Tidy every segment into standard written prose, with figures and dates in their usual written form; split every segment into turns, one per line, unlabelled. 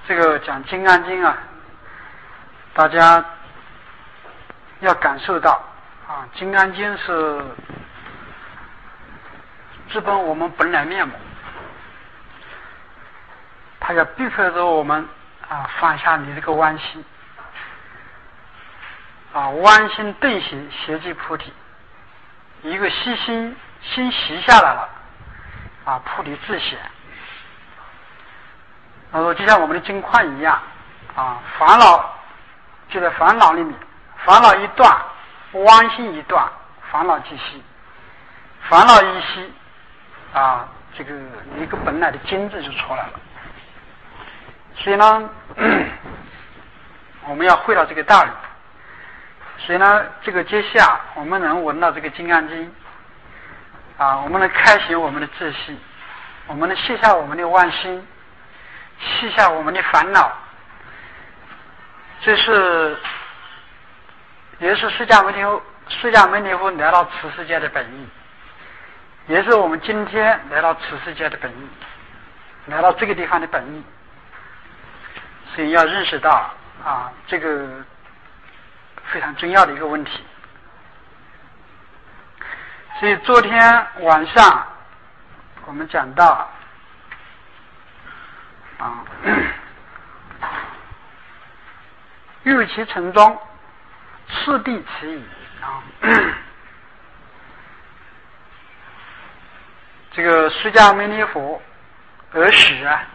这个讲《金刚经》啊，大家要感受到啊，《金刚经》是直奔我们本来面目，它要逼迫着我们啊放下你这个弯心啊，弯心顿习，邪即菩提。一个心习下来了啊，菩提自显。就像我们的金矿一样啊，烦恼就在烦恼里面，烦恼一断，弯心一断，烦恼即息，烦恼一息啊，这个一个本来的金字就出来了。所以呢，我们要会到这个道理。所以呢，这个接下我们能闻到这个《金刚经》啊，我们能开启我们的自信，我们能卸下我们的妄心，卸下我们的烦恼，这是也是释迦牟尼佛来到此世界的本意，也是我们今天来到此世界的本意，来到这个地方的本意。所以要认识到啊，这个非常重要的一个问题。所以昨天晚上我们讲到啊，欲其成中，次第此矣啊。这个释迦牟尼佛而始啊，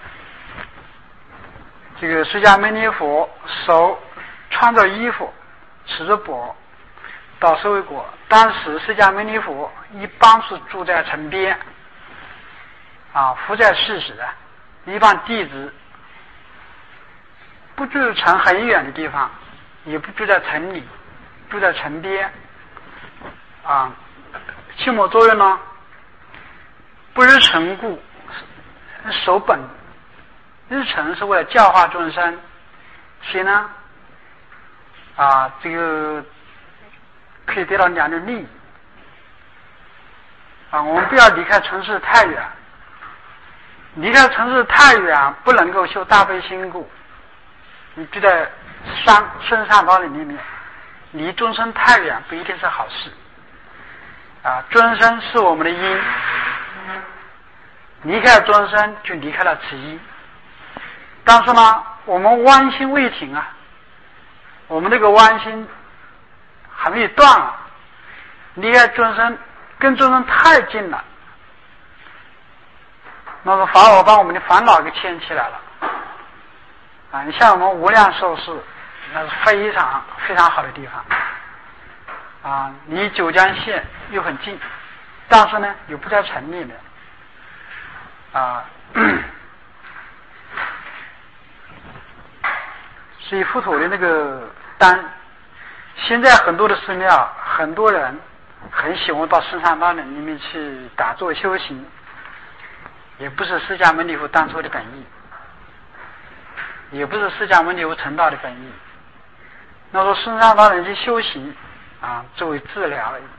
这个释迦牟尼佛手穿着衣服，持着钵，到舍卫国。当时释迦牟尼佛一般是住在城边啊，伏在世时啊，一般弟子不住城很远的地方，也不住在城里，住在城边啊。起末作用呢，不日成故，守本。日成是为了教化众生，所以呢啊，这个可以得到两种利益啊。我们不要离开城市太远，离开城市太远不能够修大悲心故。你就在深山老林里面，离众生太远不一定是好事啊。众生是我们的因，离开众生就离开了此因。但是呢，我们弯心未停啊，我们这个弯心还没有断啊，离开众生，跟众生太近了，那么反而把我们的烦恼给牵起来了啊！你像我们无量寿寺，那是非常非常好的地方啊，离九江县又很近，但是呢又不在城里面啊。所以佛陀的那个现在很多的寺庙，很多人很喜欢到深山老林里面去打坐修行，也不是释迦牟尼佛当初的本意，也不是释迦牟尼佛成道的本意。那说深山老林去修行啊，作为治疗而已。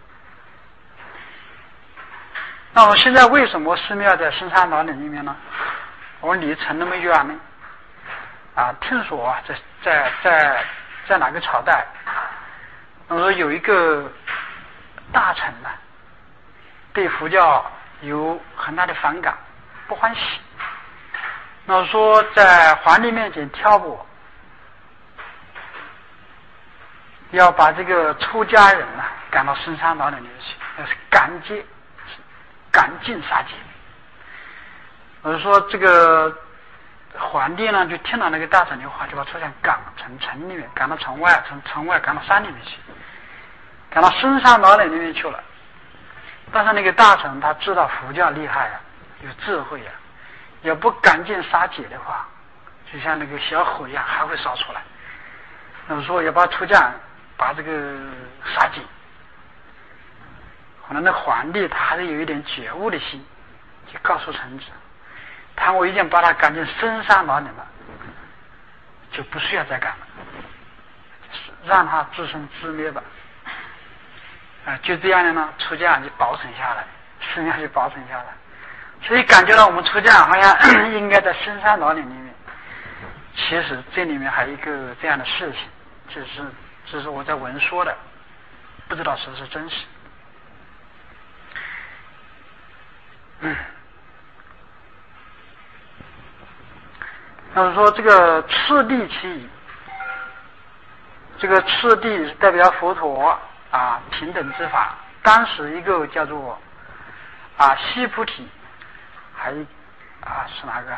那么现在为什么寺庙在深山老林里面呢？我离城那么远呢？啊，听说啊，在哪个朝代，我说有一个大臣呢，对佛教有很大的反感，不欢喜。那说在皇帝面前挑拨，要把这个出家人呢赶到深山老林里去，那是赶尽杀绝。我说这个皇帝呢就听到那个大臣的话，就把出家人赶从城里面赶到城外，从城外赶到山里面去，赶到深山老林里面去了。但是那个大臣他知道佛教厉害啊，有智慧啊，要不赶尽杀绝的话，就像那个小火一样还会烧出来。那么说要把出家人把这个杀尽，可能那皇帝他还是有一点觉悟的心，就告诉臣子，我已经把他赶进深山老林了，就不需要再赶了，让他自生自灭吧。就这样的呢，出家人就保存下来，寺庙就保存下来。所以感觉到我们出家人好像应该在深山老林里面， 其实这里面还有一个这样的事情，只是我在文说的，不知道是不是真实。那么说这个次第其已，这个次第代表佛陀平等之法。当时一个叫做悉菩提，还是哪个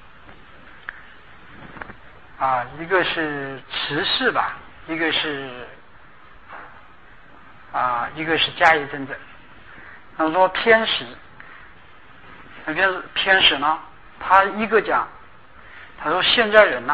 一个是持世吧，一个是迦叶真者。那么说偏食，那边偏食呢，他一个讲，他说现在人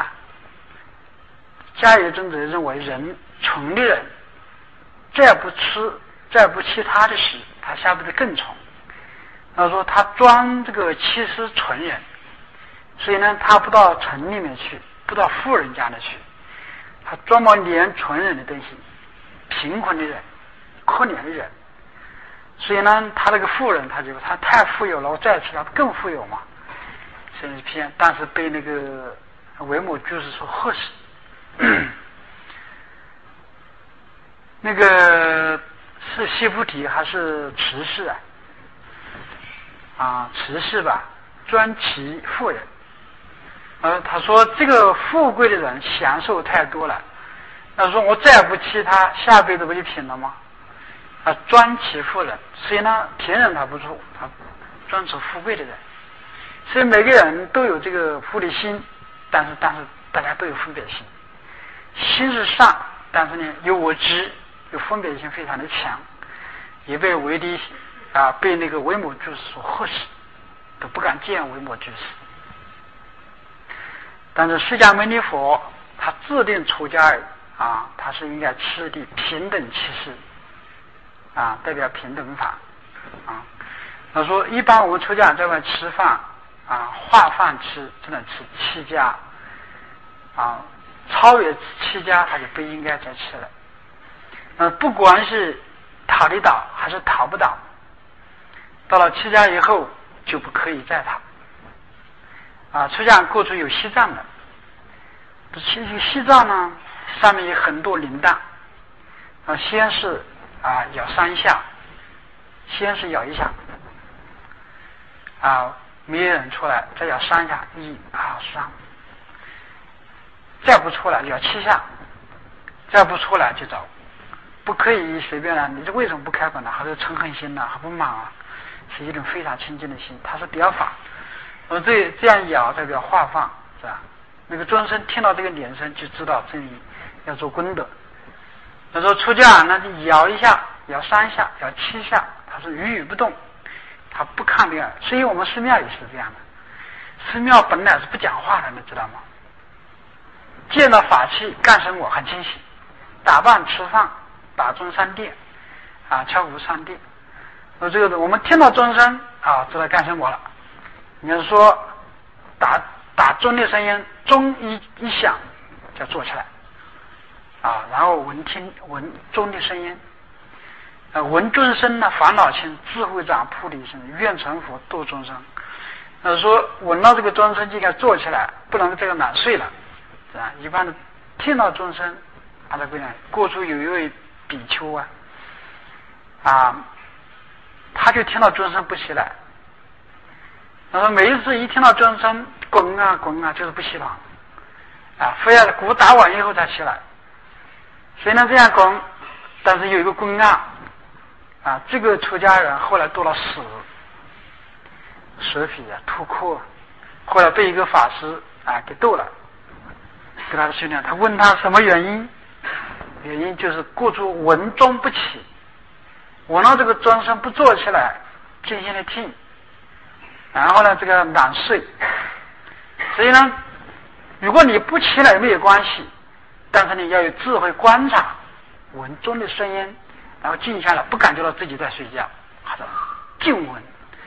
迦叶真者认为人纯的人，再不吃他的食，他下辈子更纯。他说他专这个欺师纯人，所以呢他不到城里面去，不到富人家里去，他专门连纯人的东西，贫困的人，可怜的人。所以呢他那个富人，他太富有了，我再吃他更富有嘛，所以偏，但是被那个维摩居士所吓死。那个是悉菩提还是持世持世吧，专其富人。他说这个富贵的人享受太多了，他说我再不欺他，下辈子不就贫了吗？专其富人，所以呢贫人他不做，他专持富贵的人。所以每个人都有这个菩提心，但是大家都有分别心，心是善，但是呢有我执，有分别心非常的强，也被被那个维摩居士所吓死，都不敢见维摩居士。但是释迦牟尼佛他制定出家人他是应该次第平等其事代表平等法他说一般我们出家人在外吃饭化饭吃，只能吃七家超越七家他就不应该再吃了。不管是讨得到还是讨不到，到了七家以后就不可以再讨出家人过去有西藏的，西藏呢上面有很多铃铛先是咬3下，先是咬1下没有人出来，再咬3下，1、2、3，再不出来咬7下，再不出来就走，不可以随便你这为什么不开口呢？还是嗔恨心呢？还不满是一种非常清净的心，它是表法。这样咬代表化放，是吧？那个众生听到这个铃声就知道这里要做功德。他说出家那就咬1下，咬3下，咬7下，他是语不动，他不看这个。所以我们寺庙也是这样的，寺庙本来是不讲话的，你知道吗？见到法器干什么很清晰，打扮吃饭，打钟3殿敲鼓3殿。这个我们听到钟声知道干什么了。你要说打钟的声音，钟一响就坐起来然后闻钟的声音闻钟声呢，烦恼轻，智慧长，菩提心，愿成佛度众生。说闻到这个钟声就应该坐起来，不能这个懒睡了，是吧？一般的听到钟声这个呢，过去有一位比丘他就听到钟声不起来。他说每一次一听到钟声滚就是不起床非要鼓打完以后才起来。虽然这样滚，但是有一个公案这个出家人后来得了蛇皮吐哭，后来被一个法师给逗了，给他的训练。他问他什么原因，原因就是过去闻钟不起，闻到这个钟声不坐起来静心的听，然后呢这个懒睡。所以呢如果你不起来没有关系，但是你要有智慧观察闻钟的声音，然后静下来，不感觉到自己在睡觉，好的静闻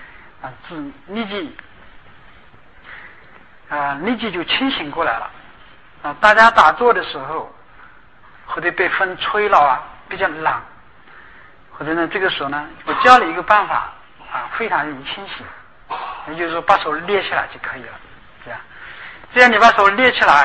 立即就清醒过来了大家打坐的时候或者被风吹了比较冷，或者呢这个时候呢我教了一个办法非常容易清醒，也就是说把手捏起来就可以了，这样你把手捏起来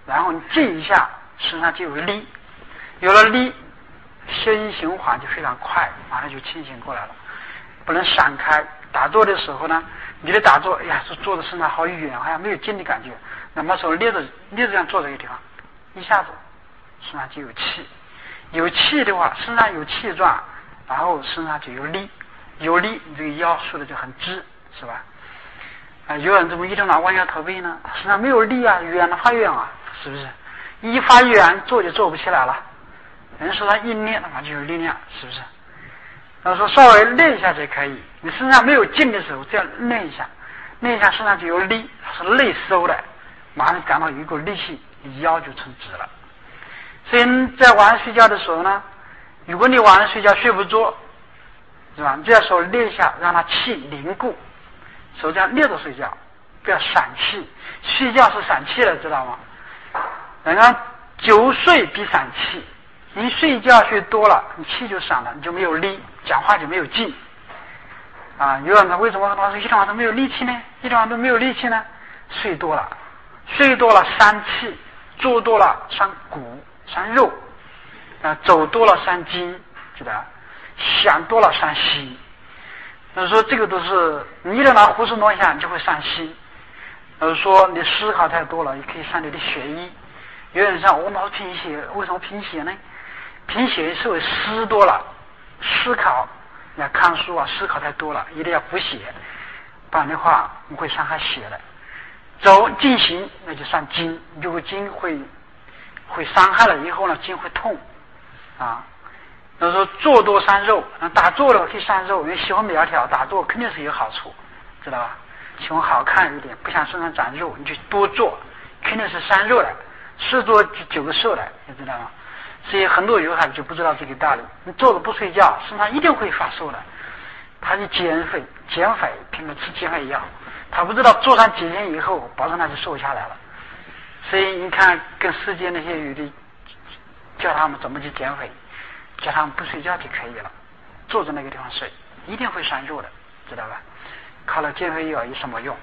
然后你静一下，身上就有力，有了力，血液循环就非常快，马上就清醒过来了。不能闪开。打坐的时候呢，你的打坐，哎呀，是坐的身上好远，好像没有劲的感觉。那么手捏着这样坐这个地方，一下子身上就有气，有气的话，身上有气状，然后身上就有力，有力，你这个腰竖的就很直，是吧？有人怎么一直拿弯腰驼背呢？他身上没有力啊，远了发远啊，是不是？一发远坐就坐不起来了。人说他一练的话就有力量，是不是？他说稍微练一下就可以。你身上没有劲的时候，这样练一下，练一下身上就有力，是内收的，马上感到有一股力气，腰就成直了。所以在晚上睡觉的时候呢，如果你晚上睡觉睡不着，是吧？你这样手捏一下，让它气凝固，手这样捏着睡觉，不要散气。睡觉是散气的，知道吗？人家久睡必散气。你睡觉睡多了，你气就散了，你就没有力，讲话就没有劲。有人说为什么老师一天晚上都没有力气呢？一天晚上都没有力气呢？睡多了伤气，坐多了伤骨伤肉，走多了伤筋，知道？想多了伤心。说这个都是你一天晚上胡思乱想，你就会伤心。说你思考太多了，也可以伤你的血液。有人说我老是贫血，为什么贫血呢？贫血是为思多了，思考，你要看书啊，思考太多了，一定要补血，不然的话你会伤害血的。走进行那就伤筋，如果筋会伤害了以后呢，筋会痛说坐多伤肉，打坐了可以伤肉，因为喜欢苗条，打坐肯定是有好处，知道吧？喜欢好看一点，不想身上长肉，你就多坐，肯定是伤肉的，是多久个寿的，你知道吗？所以很多有孩子就不知道这个道理，你坐着不睡觉，身上一定会发瘦的。他是减肥，拼命吃减肥药，他不知道坐上几天以后，保证他就瘦下来了。所以你看，跟世界那些有的教他们怎么去减肥，叫他们不睡觉就可以了，坐在那个地方睡，一定会伤肉的，知道吧？靠了减肥药有什么用？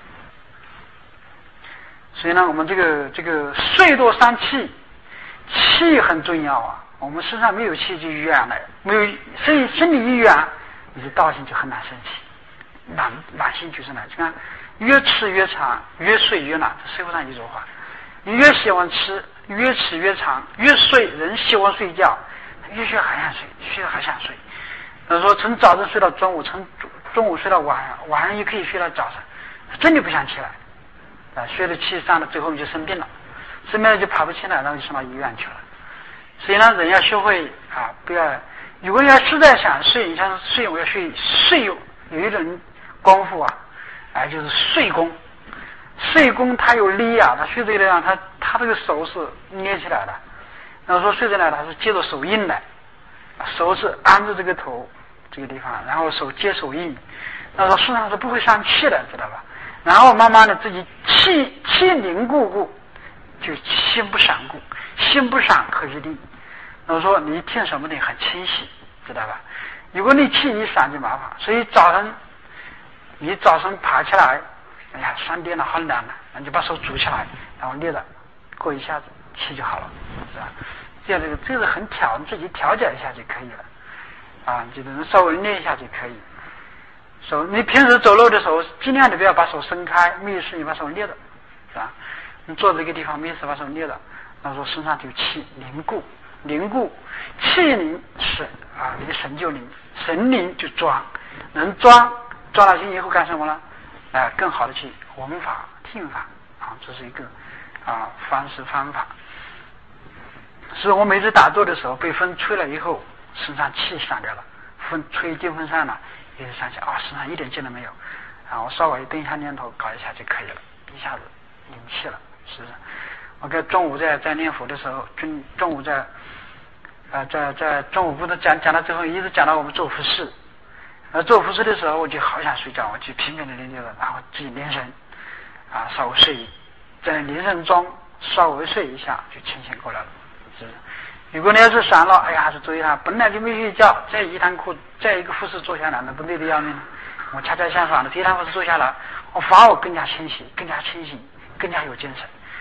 所以呢，我们这个睡多伤气。气很重要啊！我们身上没有气就远了，没有身体一远，你的道行就很难升起。懒性就是难，你看越吃越长，越睡越懒。这社会上一句话，你越喜欢吃，越吃越长，越睡人喜欢睡觉，越睡还想睡，睡还想睡。说从早上睡到中午，从中午睡到晚上，晚上也可以睡到早上，真的不想起来。睡的气上了，最后你就生病了。生病了就爬不起来，然后就送到医院去了。所以呢，人要学会不要，如果要实在想睡，你像睡，我要睡有一种功夫就是睡功。睡功它有力啊，他睡这个地方，他这个手是捏起来的。然后说睡在那，他是接着手印的，手是按着这个头这个地方，然后手接手印。然后说身上是不会伤气的，知道吧？然后慢慢的自己气凝固。就心不闪固，心不闪可以定。我说你听什么的很清晰，知道吧？如果你气一闪就麻烦。所以你早上爬起来，哎呀3点了，好冷了，你就把手拄起来，然后捏着，过一下子气就好了，是吧？这样这个很你自己调节一下就可以了就是稍微捏一下就可以。你平时走路的时候，尽量的不要把手伸开，没有事你把手捏着，是吧？你坐这个地方没事把手捏着，然后说身上就气凝固，气凝神你的神就凝，神凝就装，能装了心以后干什么呢？更好的去闻法听法这是一个方法。所以我每次打坐的时候，被风吹了以后，身上气散掉了，风吹进风扇了，也是想起身上一点劲都没有，我稍微蹲下念头搞一下就可以了，一下子灵气了。是不是？我跟中午在念佛的时候，中午在中午不是讲到最后，一直讲到我们做服饰。做服饰的时候，我就好想睡觉，我就拼命的念着，然后自己凝神稍微睡，在凝神中稍微睡一下就清醒过来了，是不是？如果你要是闪了，哎呀，还是注意他本来就没睡觉，在一个服饰坐下来，那不累得要命。我恰恰相反的，第一堂服饰坐下来，我反而更加清晰，更加有精神。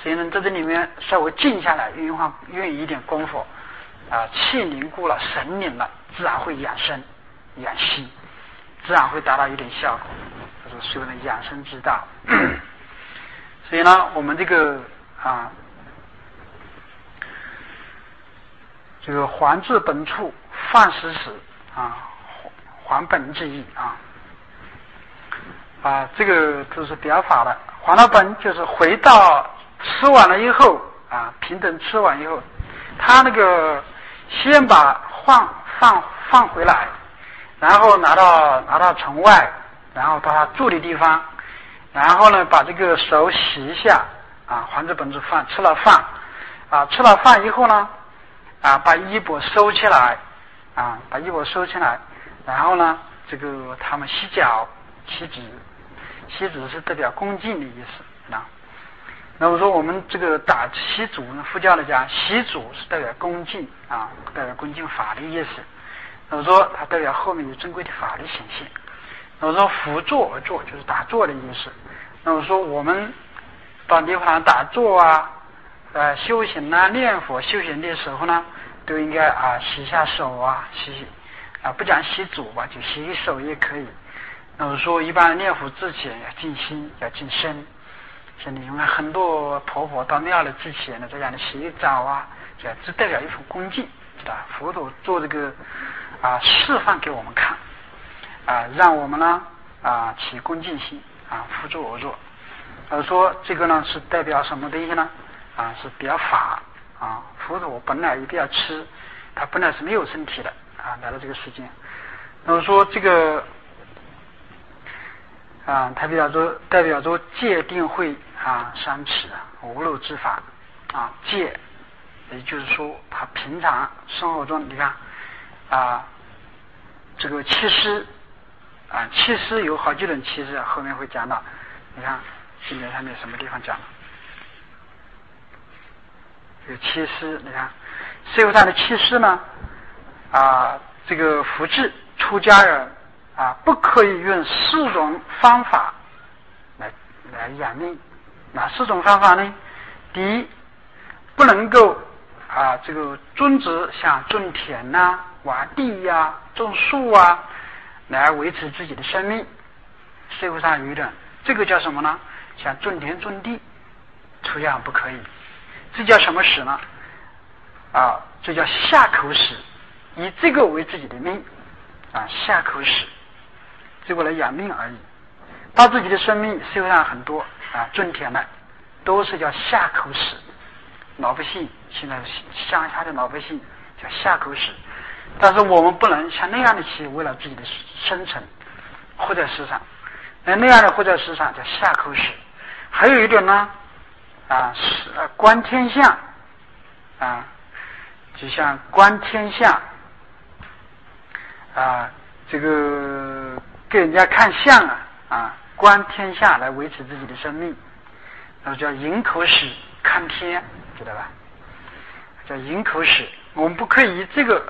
所以呢，在这里面稍微静下来，运一点功夫，气凝固了，神凝了，自然会养生、养息，自然会达到一点效果。这是所谓的养生之道。所以呢，我们这个这个还至本处，放时时还本之意这个就是表法了。还到本就是回到吃完了以后平等吃完以后，他那个先把放回来，然后拿到城外，然后到他住的地方，然后呢把这个手洗一下还至本处饭，吃了饭以后呢把衣钵收起来然后呢这个他们洗脚洗指是代表恭敬的意思那么说我们这个打洗足呢，佛教来讲洗足是代表恭敬代表恭敬法的意思。那么说它代表后面有珍贵的法律显现。那么说扶坐而坐就是打坐的意思。那么说我们到地方打坐修行念佛修行的时候呢，都应该洗下手洗不讲洗足吧，就洗手也可以。那么说一般念佛之前要静心要静身。像你看很多婆婆到庙里之前呢，这样的洗澡这代表一种恭敬，知道佛陀做这个示范给我们看让我们呢起恭敬心扶坐而坐。说这个呢是代表什么东西呢是表法佛陀本来一定要吃，他本来是没有身体的来到这个世间。那么说这个它代表着戒定慧三持无漏之法戒，也就是说他平常生活中你看这个七师七师有好几种七师后面会讲到。你看经典上面什么地方讲了这个七师，你看社会上的七师呢这个福智出家人不可以用4种方法来养命。哪4种方法呢？第一，不能够这个种植像种田挖地种树来维持自己的生命。社会上有点这个叫什么呢？像种田种地，出家人不可以。这叫什么使呢？这叫下口使，以这个为自己的命下口使，这个来养命而已。把自己的生命，社会上很多种田的都是叫下口使。老百姓现在乡下的老百姓叫下口使，但是我们不能像那样的去为了自己的生存活在世上，那样的活在世上叫下口使。还有一种呢是观天象就像观天象这个给人家看相观天象来维持自己的生命，那叫迎口使看天，知道吧？叫迎口使，我们不可以以这个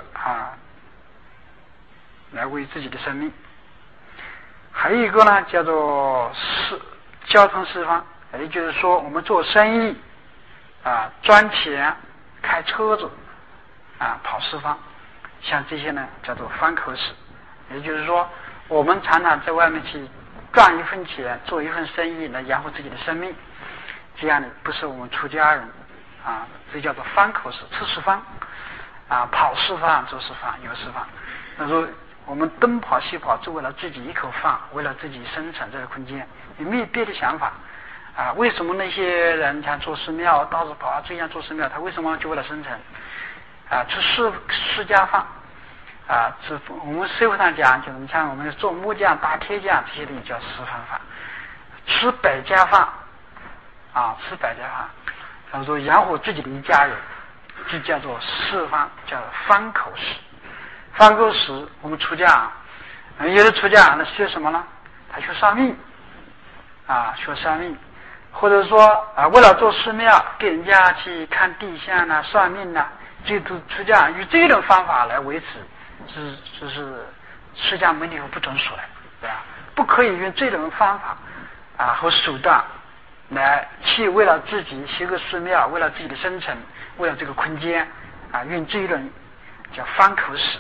来为自己的生命。还有一个呢叫做交通四方，也就是说我们做生意赚钱开车子跑四方，像这些呢叫做方口使。也就是说我们常常在外面去赚一份钱做一份生意来养活自己的生命，这样的不是我们出家人这叫做方口使，吃四方跑四方做四方有四方。那说我们东跑西跑是为了自己一口饭，为了自己生存这个空间，也没有别的想法为什么那些人想做寺庙到处跑这样做寺庙，他为什么就为了生存吃世家饭我们社会上讲就是你像我们做木匠打铁匠这些东西叫四方法，吃百家饭吃百家饭，然后说养活自己的一家人，就叫做四方，叫方口使。方口使我们出家有的出家那学什么呢？他学算命学算命，或者说为了做寺庙给人家去看地相算命这都出家用这种方法来维持，这是释迦牟尼佛不准说的，对吧？不可以用这种方法和手段来去为了自己修个寺庙，为了自己的生存，为了这个空间用这一轮叫方口使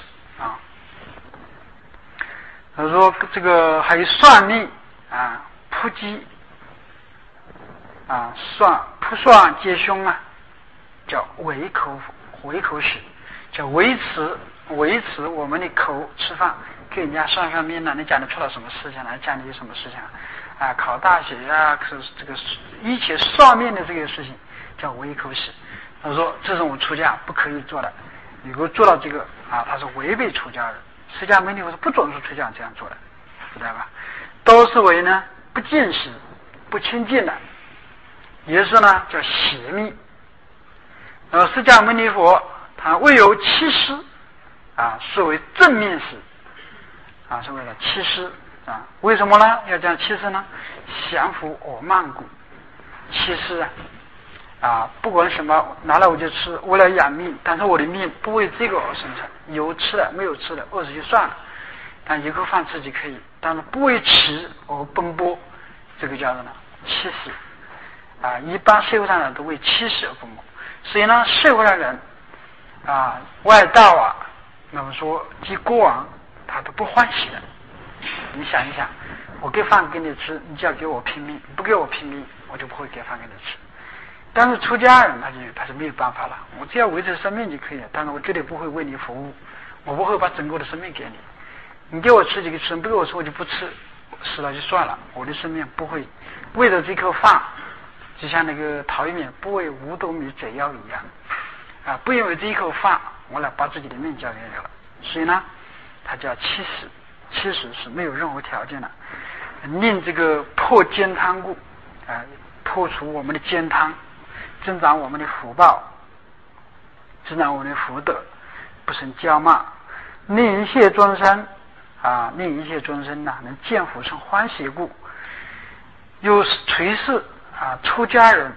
他说这个还有算命扑击扑算接凶叫维口使，叫维持我们的口吃饭，给人家算命你讲得出了什么事情讲的有什么事情考大学这个一切算命的这个事情叫维口使。他说这是我出家不可以做的，如果做到这个他是违背出家人。释迦牟尼佛是不准许出家这样做的，知道吧？都是为呢不见识不清净的，也是呢叫邪密。释迦牟尼佛他未有七师是为正面使是为了七师为什么呢？要讲七师呢？降伏我慢故。七师不管什么拿了我就吃，为了养命，但是我的命不为这个而生成，有吃的没有吃的饿死就算了，但一口饭吃就可以，但是不为吃而奔波，这个叫做呢七师一般社会上人都为七师而奔波，所以呢社会上人外道那么说及国王他都不欢喜的。你想一想，我给饭给你吃，你就要给我拼命，不给我拼命我就不会给饭给你吃。但是出家人他是没有办法了，我只要维持生命就可以了，但是我绝对不会为你服务，我不会把整个的生命给你，你给我吃几个吃，不给我吃我就不吃，死了就算了，我的生命不会为了这口饭，就像那个陶渊明不为五斗米折腰一样不因为这一口饭我来把自己的命交给你了。所以呢他叫七使，七使是没有任何条件的，令这个破奸贪故破除我们的奸贪，增长我们的福报，增长我们的福德，不生骄慢，令一切众生令一切众生能见福生欢喜故。又垂示出家人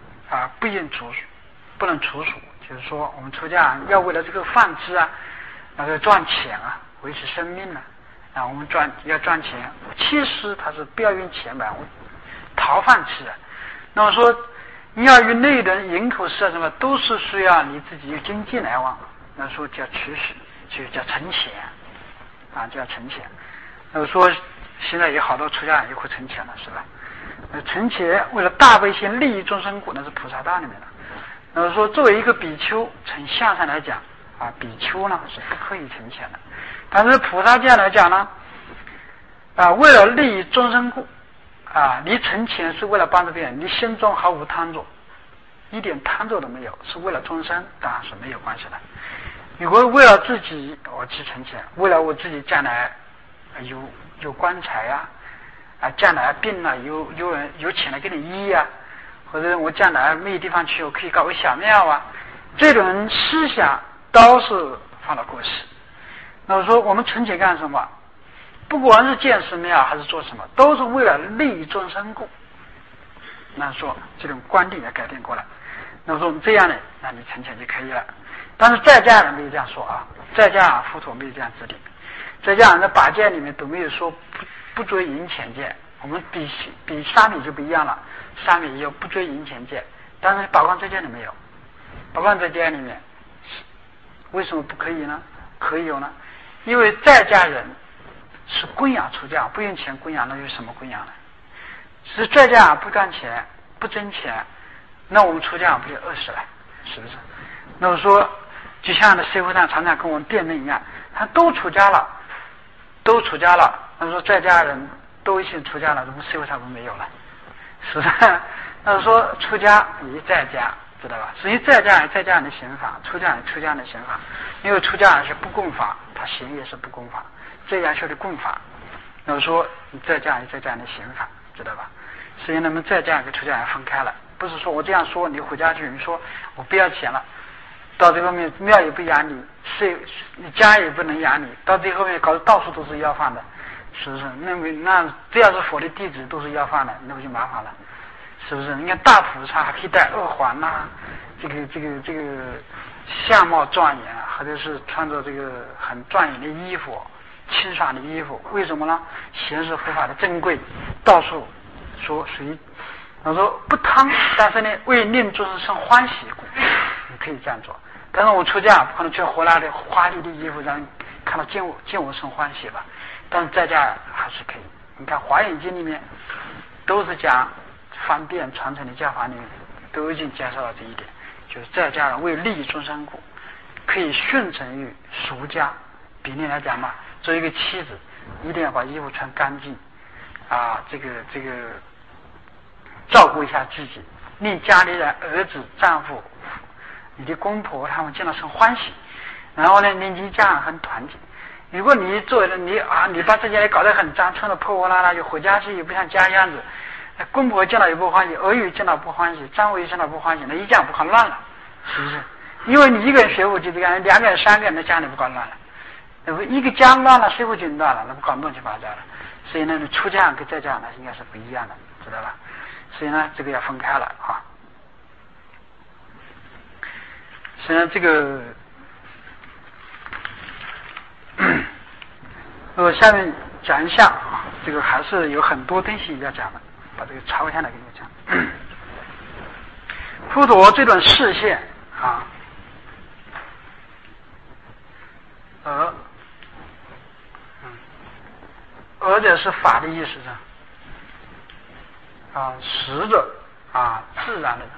不能处属，就是说我们出家人要为了这个饭吃要赚钱维持生命我们要赚钱。其实他是不要用钱买，我讨饭吃那么说你要与内人营口食什么都是需要你自己有经济来往，那说叫取使，就叫存钱叫存钱。那说现在有好多出家人也会存钱了，是吧？存钱为了大悲心利益众生故，那是菩萨道里面的。那么说作为一个比丘，从相上来讲比丘呢是不可以存钱的，但是菩萨教来讲呢为了利益众生故你存钱是为了帮助别人，你心中毫无贪着，一点贪着都没有，是为了众生，当然是没有关系的。如果为了自己我去存钱，为了我自己将来有棺材将来病了有钱来给你医或者我将来没有地方去我可以搞个小庙这种思想都是放到过时。那么说我们存钱干什么？不管是建寺庙还是做什么，都是为了利益众生故。那说这种观点要改变过来。那么说我们这样呢，那你存钱就可以了。但是在家人没有这样说在家佛陀没有这样指定，在家人的八戒里面都没有说不追银钱戒。我们比沙弥就不一样了，沙弥有不追银钱戒，但是宝光在家里没有。宝光在家里面为什么不可以呢？可以有呢？因为在家人是供养出家，不用钱供养，那有什么供养呢？是在家不赚钱不挣钱，那我们出家不就饿死了，是不是？那我说就像那社会上常常跟我们辩论一样，他都出家了，那说在家人都一起出家了，怎么社会上都没有了？是不是？那说出家也在家，知道吧？所以在家人的刑法，出家人的刑法，因为出家人是不供法，他行也是不供法，在家修的供法。那么说你在家人的刑法，知道吧？所以那么在家跟出家人分开了，不是说我这样说你回家去，你说我不要钱了，到最后面庙也不养你，你家也不能养你，到最后面搞得到处都是要饭的，是不是？那只要是佛的弟子都是要饭的，那不就麻烦了？是不是？你看大菩萨还可以戴耳环这个相貌庄严，或者是穿着这个很庄严的衣服，清爽的衣服，为什么呢？显示佛法的珍贵，到处说谁他说不贪，但是呢为令众生生欢喜故，你可以这样做。但是我出家不可能穿火辣的华丽的衣服让人看到见我生欢喜吧，但是在家还是可以。你看《华严经》里面都是讲方便传承的教法里面都已经介绍了这一点，就是在家人为利益众生故，可以顺承于俗家。比例来讲嘛，作为一个妻子，一定要把衣服穿干净啊，这个照顾一下自己，令家里人、儿子、丈夫、你的公婆他们见到生欢喜，然后呢，令你家人很团结。如果你做的你把这家里搞得很脏，穿的破破烂烂，就回家去也不像家样子，公婆见到也不欢喜，儿女见到不欢喜，丈夫也见到不欢喜，那一家不搞乱了，是不是？因为你一个人学佛就这样，两个人、三个人的家里不搞乱了，那不一个家乱了，社会就乱了，那不搞乱七八糟了。所以呢，出家跟在家呢应该是不一样的，知道吧？所以呢，这个要分开了啊。所以呢，这个，下面讲一下啊，这个还是有很多东西要讲的，把这个抄下来给你讲。佛陀这段视线啊，而且是法的意思上啊，实的啊，自然的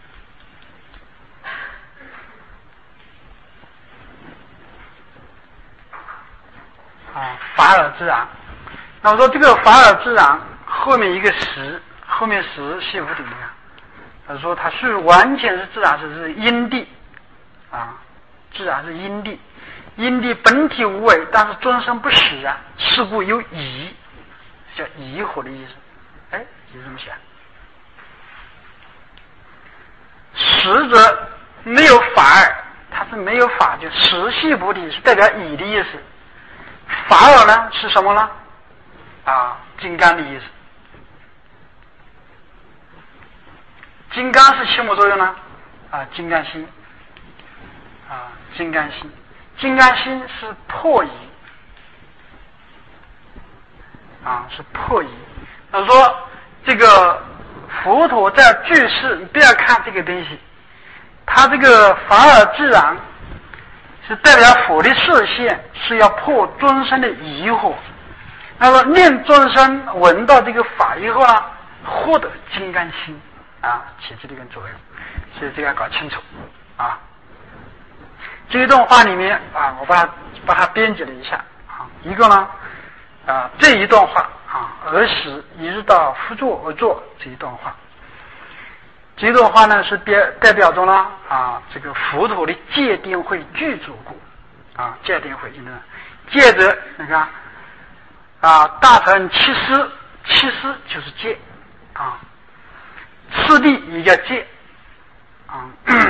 啊，法尔自然。那我说这个法尔自然后面一个实，后面实系无顶的，他说它是完全是自然，是因地啊，自然是因地。因地本体无为，但是众生不实啊，是故有疑，叫疑惑的意思。哎，就这么写。实则没有法尔，它是没有法，就实系菩提是代表疑的意思。法尔呢是什么呢？啊，金刚的意思。金刚是起什么作用呢？啊，金刚心。啊，金刚心。金刚心是破疑啊，是破疑。他说这个佛陀在句式，你不要看这个东西，他这个法尔自然是代表佛的视线，是要破众生的疑惑。那么令众生闻到这个法以后呢，获得金刚心啊，起这个作用。所以这个要搞清楚啊。这一段话里面啊，我把它编辑了一下啊。一个呢，这一段话啊，儿时一直到辅助而作这一段话，这一段话呢是代表着呢这个佛陀的戒定慧具足故啊，戒定慧呢，戒着你看大乘七师就是戒啊，次第也叫戒啊。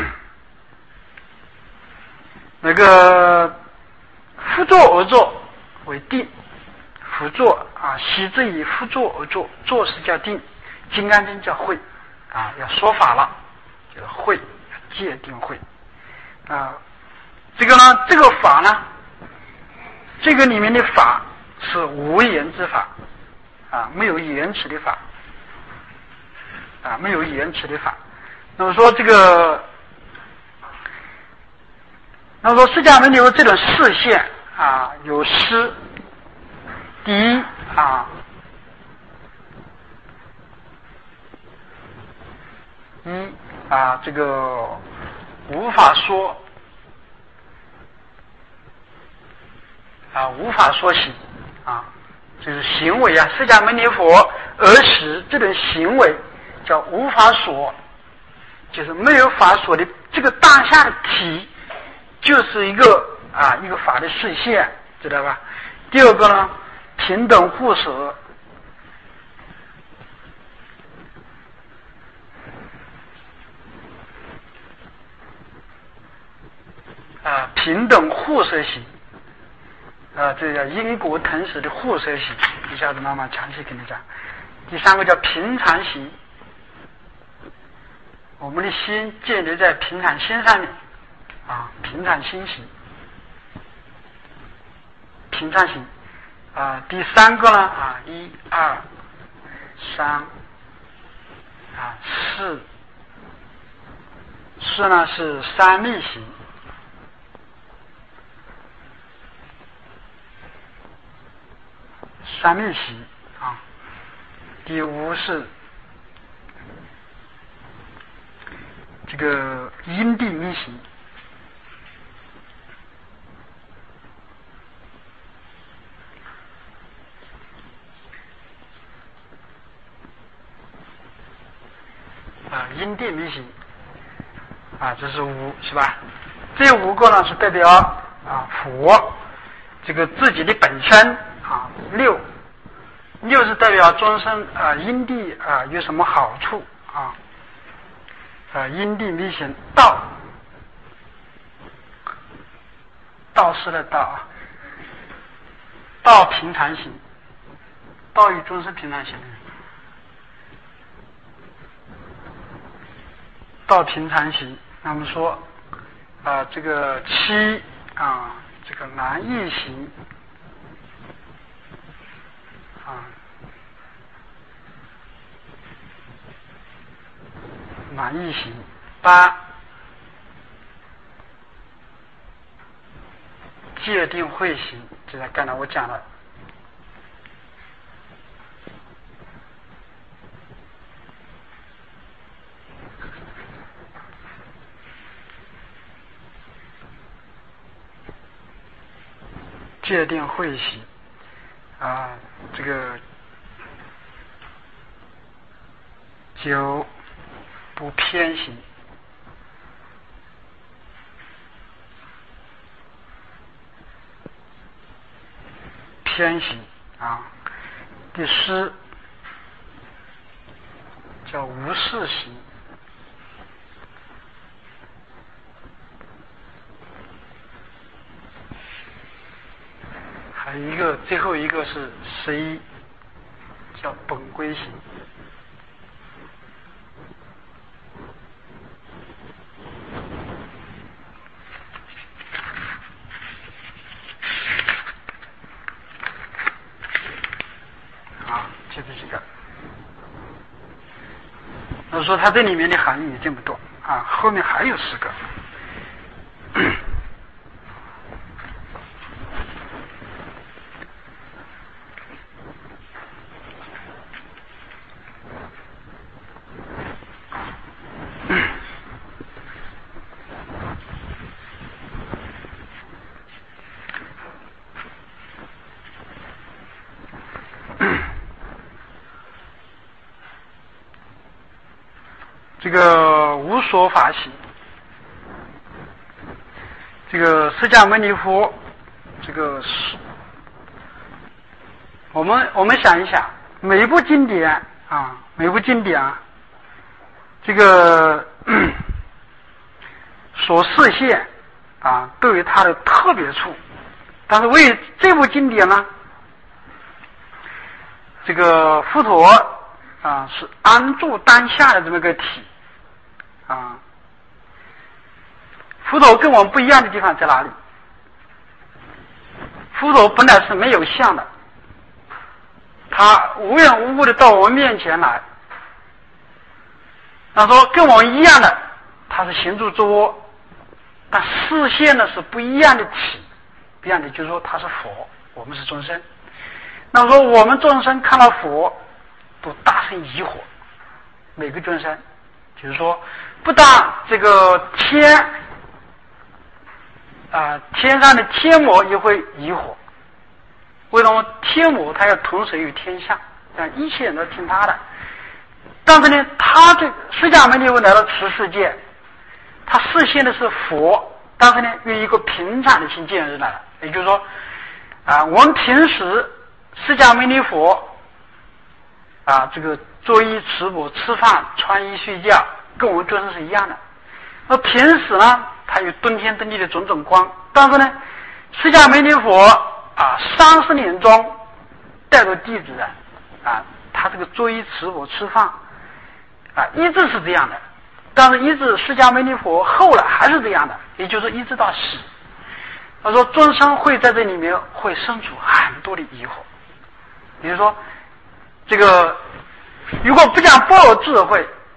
那个辅助而作为定，辅助啊，习之以辅助而作，作是叫定，金刚经叫慧啊，要说法了，叫慧，戒定慧啊。这个呢，这个法呢，这个里面的法是无言之法啊，没有言辞的法啊，没有言辞的法。那么说这个。那么说释迦牟尼佛这种视线啊，有诗。第一这个无法说无法说行啊，就是行为啊，释迦牟尼佛儿时这种行为叫无法说，就是没有法说的这个当下的体。就是一个法的视线，知道吧？第二个呢，平等互舍平等互舍行这叫因果同时的互舍行，一下子慢慢详细跟你讲。第三个叫平常行，我们的心建立在平常心上面。平常心行，平常心第三个呢1、2、3、 是呢是三密行，三密行啊。第五是这个因地密行，因地密行这是五，是吧？这五个呢是代表佛这个自己的本身六是代表众生因地有什么好处因地密行。道是的道平常行，道与众生平常行，道平常行。那么说这个七这个难易行难易行。八界定慧行，这在刚才我讲了。界定慧行这个九不偏行，偏行第十叫无事行，还有一个最后一个是11叫本归行。就是这个。那说它这里面的含义也这么多后面还有10个。这个无所法行，这个释迦牟尼佛，这个是我们想一想，每一部经典这个所示现都有它的特别处，但是为这部经典呢，这个佛陀是安住当下的这么个体佛陀跟我们不一样的地方在哪里？佛陀本来是没有相的，他无缘无故的到我们面前来。他说跟我们一样的，他是行住坐卧，但视线呢是不一样的体，不一样的就是说他是佛，我们是众生。那么说我们众生看到佛都大生疑惑，每个众生就是说不但这个天上的天魔也会疑惑，为什么天魔他要同时有天下，让一切人都听他的？但是呢，他这释迦牟尼佛来到此世界，他示现的是佛，但是呢，用一个平常的心见识来了。也就是说，我们平时释迦牟尼佛这个作衣持钵、吃饭、穿衣、睡觉，跟我们众生是一样的。而平时呢，他有登天登地的种种光，但是呢，释迦牟尼佛30年中带着弟子他这个作衣持钵、吃饭一直是这样的，但是一直释迦牟尼佛后来还是这样的，也就是一直到死。他说众生会在这里面会生出很多的疑惑，比如说这个如果不讲般若智慧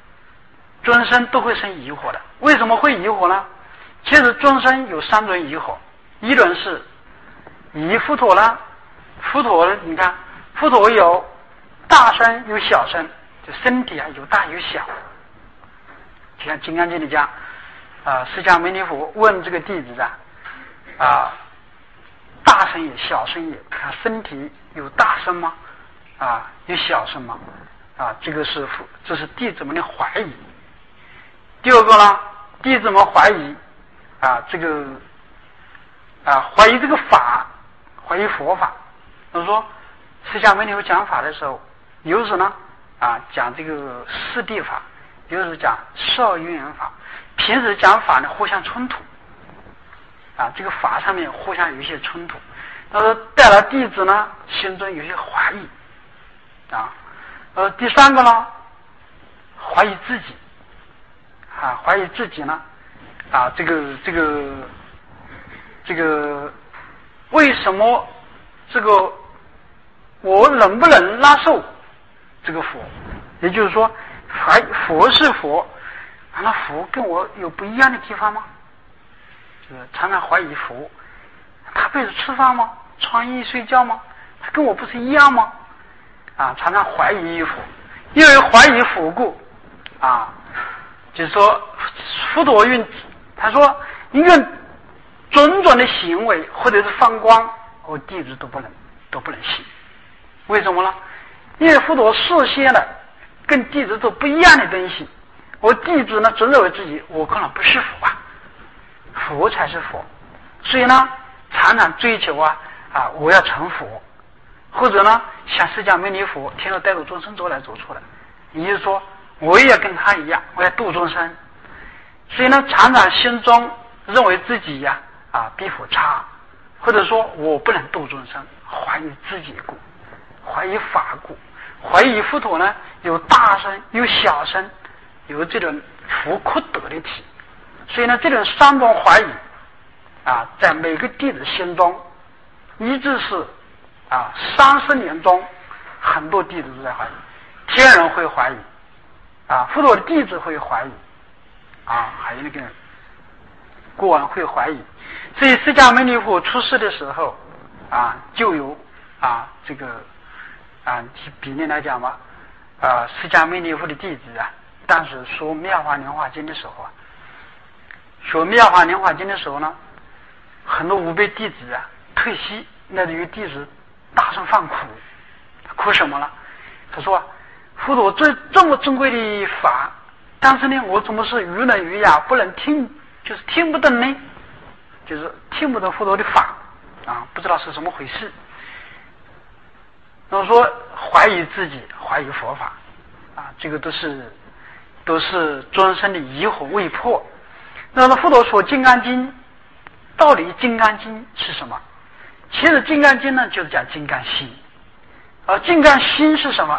众生都会生疑惑的。为什么会疑惑呢？其实众生有3种疑惑，一种是疑佛陀呢，佛陀你看佛陀有大身有小身，就身体有大有小。就像《金刚经》里讲释迦牟尼佛问这个弟子大身也小身也，看身体有大身吗？有小身吗？这是弟子们的怀疑。第二个呢，弟子们怀疑怀疑这个法，怀疑佛法。就是说释迦牟尼佛讲法的时候，有时呢讲这个四谛法，有时讲少因缘法，平时讲法呢互相冲突这个法上面互相有一些冲突，他说带来弟子呢心中有些怀疑第3个呢，怀疑自己怀疑自己呢这个为什么这个我能不能拉受这个佛？也就是说佛是佛，那佛跟我有不一样的地方吗？就是常常怀疑佛，他不是吃饭吗？穿衣睡觉吗？他跟我不是一样吗？常常怀疑佛。因为怀疑佛故就是说佛陀他说一个种种的行为或者是放光，我弟子都不能信。为什么呢？因为佛陀示现了跟弟子都不一样的东西，我弟子呢总认为自己我可能不是佛佛才是佛，所以呢常常追求我要成佛，或者呢像释迦牟尼佛天道带入众生走来走出来，也就是说我也要跟他一样，我要度众生。所以呢常常心中认为自己比佛差，或者说我不能度众生，怀疑自己故，怀疑法故，怀疑佛陀呢有大身有小身，有这种福可得的体。所以呢这种3种怀疑在每个弟子心中一直是30年中很多弟子都在怀疑，天人会怀疑佛陀的弟子会怀疑还有那个国王会怀疑。所以释迦牟尼佛出世的时候就有这个比例来讲嘛释迦牟尼佛的弟子当时说妙法莲华经的时候说妙法莲华经的时候呢，很多无辈弟子退息，那有弟子大声放哭。哭什么了？他说佛陀这么珍贵的法，但是呢我怎么是愚人愚哑，不能听，就是听不懂呢，就是听不懂佛陀的法不知道是什么回事。那么说怀疑自己，怀疑佛法这个都是众生的疑惑未破。那么佛陀说金刚经，到底金刚经是什么？其实金刚经呢就是讲金刚心，金刚心是什么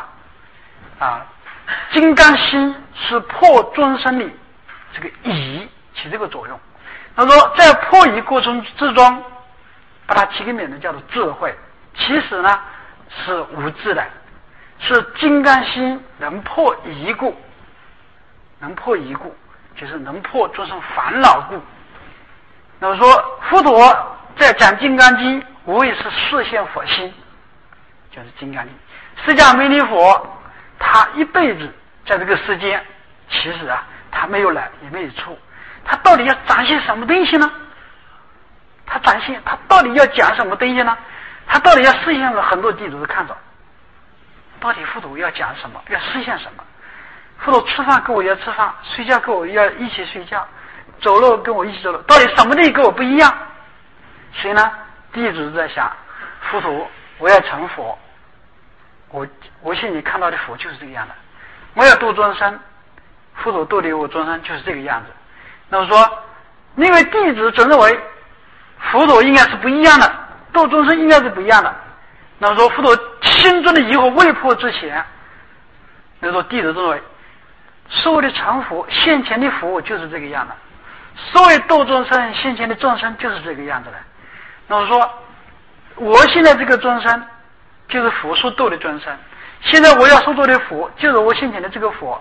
金刚心是破众生的这个疑起这个作用。他说在破疑过程之中，把它起个名字叫做智慧，其实呢是无智的，是金刚心能破疑故，能破疑故就是能破众生烦恼故。那么说佛陀在讲金刚经无非是示现佛心，就是金刚经。释迦牟尼佛他一辈子在这个世间，其实他没有来也没有出，他到底要展现什么东西呢？他到底要讲什么东西呢？他到底要实现了很多弟子的看着，到底佛陀要讲什么，要实现什么？佛陀吃饭跟我要吃饭，睡觉跟我要一起睡觉，走路跟我一起走路，到底什么东西跟我不一样？所以呢弟子在想，佛陀我要成佛，我现在看到的佛就是这个样子，我要度众生，佛陀度的我众生就是这个样子。那么说因为弟子总认为佛陀应该是不一样的，度众生应该是不一样的。那么说佛陀心中的疑惑未破之前，那么说弟子认为所谓的成佛现前的佛就是这个样的，所谓度众生现前的众生就是这个样子的。那么说我现在这个众生就是佛所度的众生，现在我要所度的佛就是我现前的这个佛，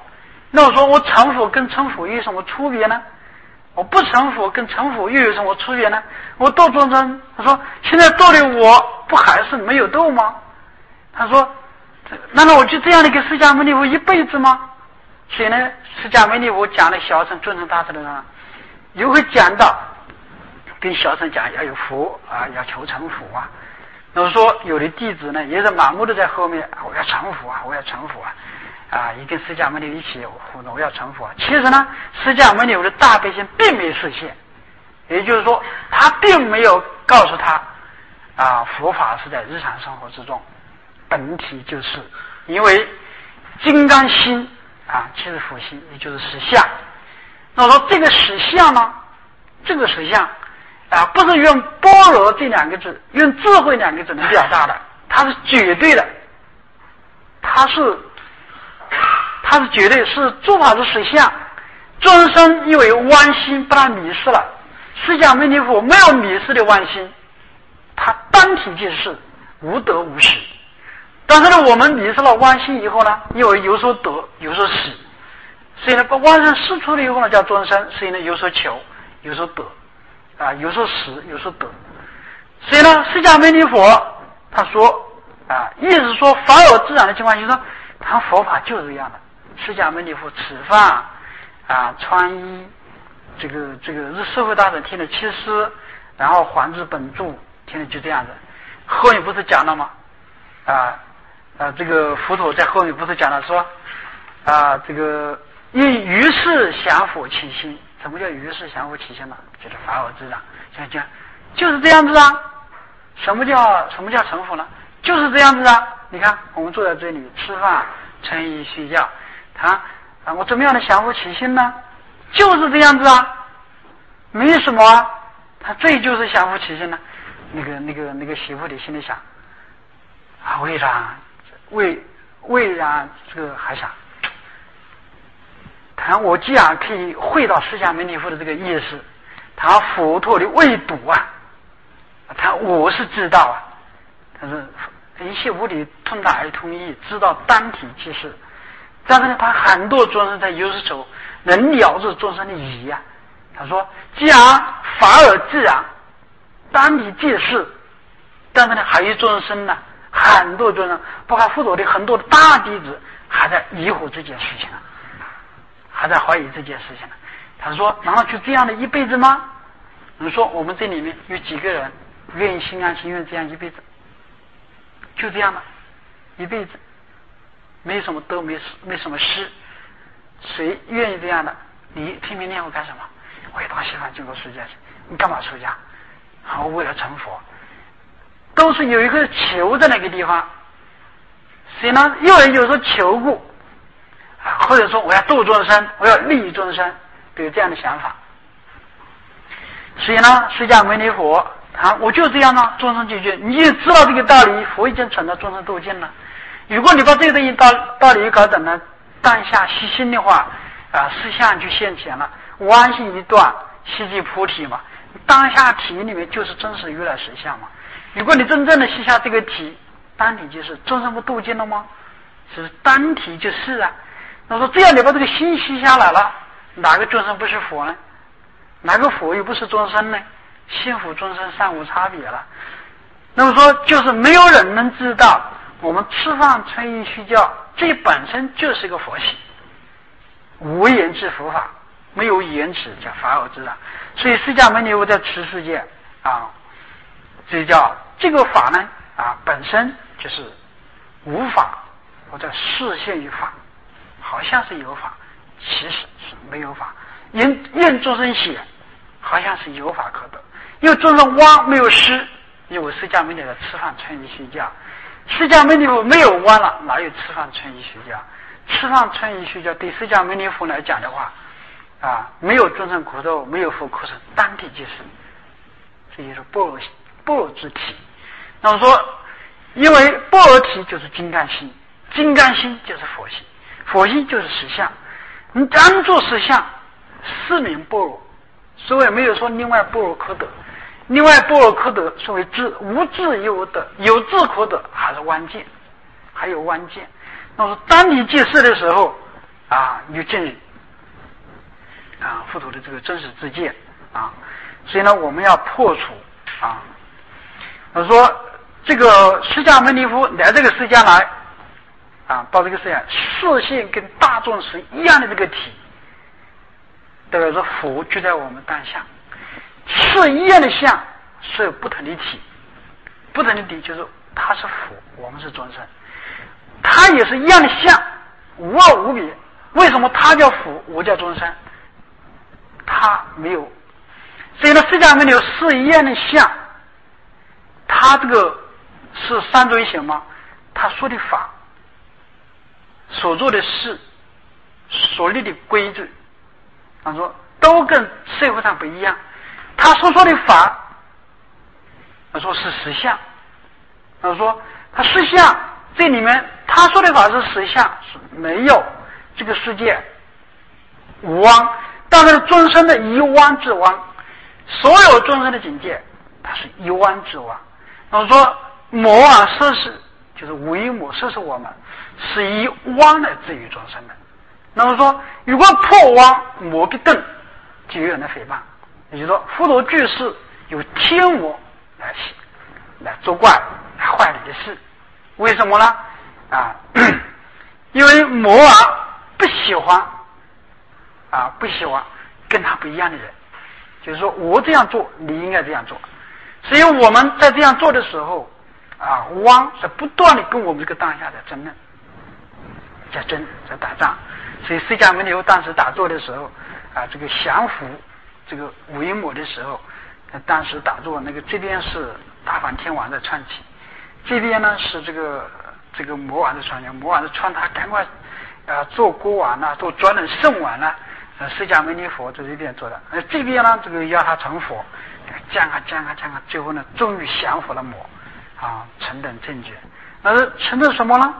那我说我成佛跟成佛有什么区别呢？我不成佛跟成佛又有什么区别呢？我度众生，他说现在度的我不还是没有度吗？他说难道我就这样的给释迦牟尼佛一辈子吗？所以呢，释迦牟尼佛讲的小乘尊乘大乘的呢，又会讲到跟小乘讲要有福啊，要求成佛啊。那么说有的弟子呢也是盲目的在后面，我要成佛啊，我要成佛啊，一跟释迦牟尼一起互动，我要成佛。其实呢，释迦牟尼佛的大悲心并没实现，也就是说他并没有告诉他佛法是在日常生活之中，本体就是因为金刚心其实佛心，也就是实相。那么说这个实相呢，这个实相不是用般若这两个字，用智慧两个字能表达的，它是绝对的，它是绝对，是诸法之实相。众生因为妄心把它迷失了，释迦牟尼佛没有迷失的妄心，他单体即是无得无失。但是呢，我们迷失了妄心以后呢，因为有所得有所失，所以呢把妄心失出了以后呢叫众生，所以呢有所求有所得有所失有所得。所以呢释迦牟尼佛他说意思说法有自然的情况，就是说他佛法就是这样的。释迦牟尼佛吃饭穿衣，这个日社会大臣听了七师，然后还至本住听了就这样子。后面不是讲了吗？这个佛陀在后面不是讲了说这个因于是降伏其心。什么叫于是降伏其心呢？就是法我自然，讲就是这样子啊。什么叫成佛呢？就是这样子啊。你看我们坐在这里吃饭穿衣睡觉，我怎么样的降伏其心呢？就是这样子啊，没什么啊。他这就是降伏其心呢。那个媳妇里心里想为啥这个还想我既然可以会到释迦牟尼佛的这个意识，他佛陀的未睹我是知道他是一切无理通达而通义，知道单体即是。但是呢，他很多众生在有时候能了知众生的疑他说既然法而自然，单体即是，但是呢还有众生呢，很多众生包括佛陀的很多的大弟子还在疑惑这件事情还在怀疑这件事情他说难道就这样的一辈子吗？你说我们这里面有几个人愿意心甘情愿这样一辈子，就这样的一辈子，没什么得没什么失，谁愿意这样的？你听明天我干什么？我要当西方净土出家去。你干嘛出家？我为了成佛。都是有一个求在那个地方，所以呢有人有时候求故或者说我要度众生，我要利益众生，都有这样的想法。所以呢释迦牟尼佛我就这样呢，众生解决，你也知道这个道理，佛已经成了众生度尽了。如果你把这个东西道理搞懂了，当下细心的话实相就现前了，弯心一断悉即菩提嘛，当下体里面就是真实如来实相嘛。如果你真正的细下这个体，单体就是众生不度尽了吗？是单体就是那说这样你把这个心细下来了，哪个众生不是佛呢？哪个佛又不是众生呢？心佛众生三无差别了。那么说就是没有人能知道我们吃饭穿衣睡觉这本身就是一个佛系，无言之佛法，没有言辞叫法我自然。所以释迦牟尼佛在持世界这叫这个法呢本身就是无法，或者视现于法，好像是有法，其实是没有法。因众生写好像是有法可得，因为众生挖没有失，因为释迦牟尼佛吃饭穿衣睡觉，释迦牟尼佛没有挖了，哪有吃饭穿衣睡觉？吃饭穿衣睡觉对释迦牟尼佛来讲的话没有众生苦斗，没有佛苦生，单体即是，这就是般若之体。那么说因为般若体就是金刚心，金刚心就是佛心，佛心就是实相。你安住实相，是名般若。所以没有说另外般若可得，另外般若可得所谓智，无智亦无得，有智可得还是万见，还有万见。那么单体即是的时候， 有禁语佛陀的这个真实自见所以呢，我们要破除我说这个释迦牟尼佛来这个世界来到这个世界，视线跟大众是一样的这个体，代表说佛就在我们当下，是一样的相，是有不同的体，不同的体就是他是佛，我们是众生，他也是一样的相，无二无别。为什么他叫佛，我叫众生？他没有，所以呢，释迦牟尼佛是一样的相，他这个是三种行吗？他说的法，所做的事，所立的规矩，他说都跟社会上不一样。他所说的法，他说是实相，他说他实相这里面他说的法是实相，是没有这个世界无妄，但是众生的一妄之妄，所有众生的境界，它是一妄之妄。那么说魔设施就是唯魔设施我们是以妄来治愈众生的。那么说如果破妄，魔必顿，就有人的诽谤。也就是说佛陀居士有天魔来作怪，来坏你的事。为什么呢？因为魔不喜欢跟他不一样的人，就是说我这样做，你应该这样做。所以我们在这样做的时候妄是不断的跟我们这个当下在争论，在打仗。所以释迦牟尼佛当时打坐的时候这个降服这个维摩的时候，当时打坐那个这边是大梵天王在串起，这边呢是这个魔王在串起，魔王在串他赶快做国王做专人圣王释迦牟尼佛在这边做的，这边呢这个要他成佛，降最后呢终于降服了魔成等正觉。成等什么呢？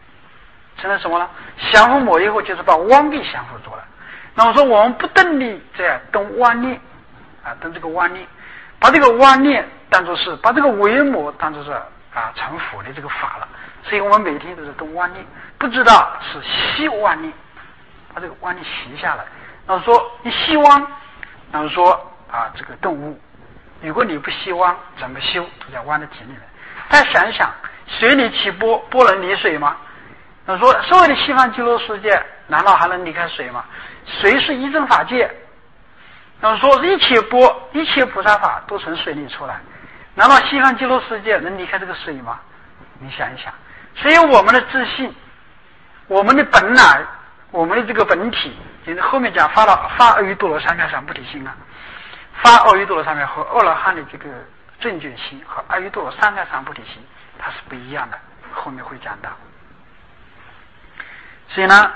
降服魔以后就是把妄给降服住了。那么说我们不断地在动妄念动这个妄念，把这个妄念当作是把这个为魔当作是成佛的这个法了。所以我们每天都是动妄念，不知道是息妄念，把这个妄念息下来。那么说你希望，那么说这个动物，如果你不希望怎么修，都在妄的体里面。再想一想，水里起波能离水吗？那么说所谓的西方极乐世界难道还能离开水吗？水是一真法界，那么说一切波一切菩萨法都从水里出来，难道西方极乐世界能离开这个水吗？你想一想。所以我们的自信，我们的本来，我们的这个本体，就是后面讲发阿耨多罗三藐三菩提心发阿耨多罗三藐和阿罗汉的这个正觉心和阿耨多罗三藐三菩提心它是不一样的，后面会讲到。所以呢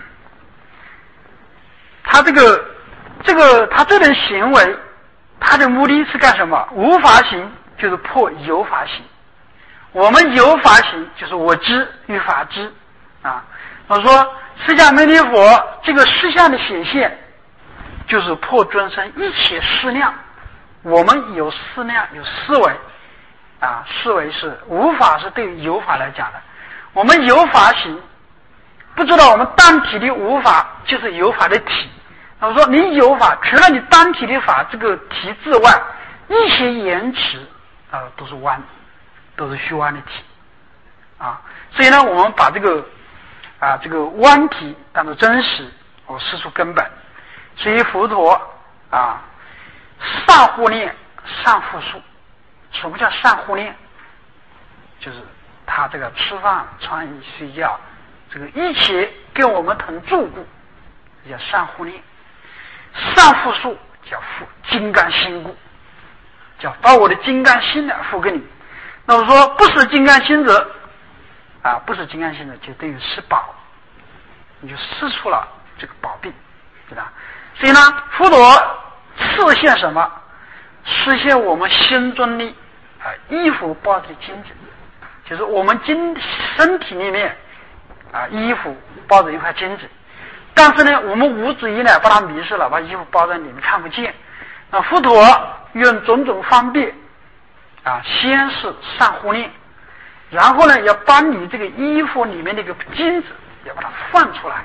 他他这种行为，他的目的是干什么？无法行就是破有法行，我们有法行就是我知与法知我说释迦牟尼佛这个实相的显现，就是破众生一切思量。我们有思量，有思维思维是无法是对有法来讲的。我们有法行，不知道我们单体的无法就是有法的体。我说你有法，除了你单体的法这个体之外，一切言辞都是妄，都是虚妄的体所以呢，我们把这个妄体当作真实，实出根本。所以佛陀善护念，善复述。什么叫善护念？就是他这个吃饭、穿衣、睡觉，这个一切跟我们同住故，叫善护念。善复述叫复金刚心故，叫把我的金刚心来复给你。那么说不是金刚心者不是金刚心者，就等于失宝，你就失出了这个宝币，对吧？所以呢，佛陀示现什么？实现我们心中的衣服包着的金子，就是我们身体里面衣服包着一块金子，但是呢我们无知以来把它迷失了，把衣服包在里面看不见。那佛陀用种种方便先是善护念，然后呢要把你这个衣服里面那个金子要把它放出来，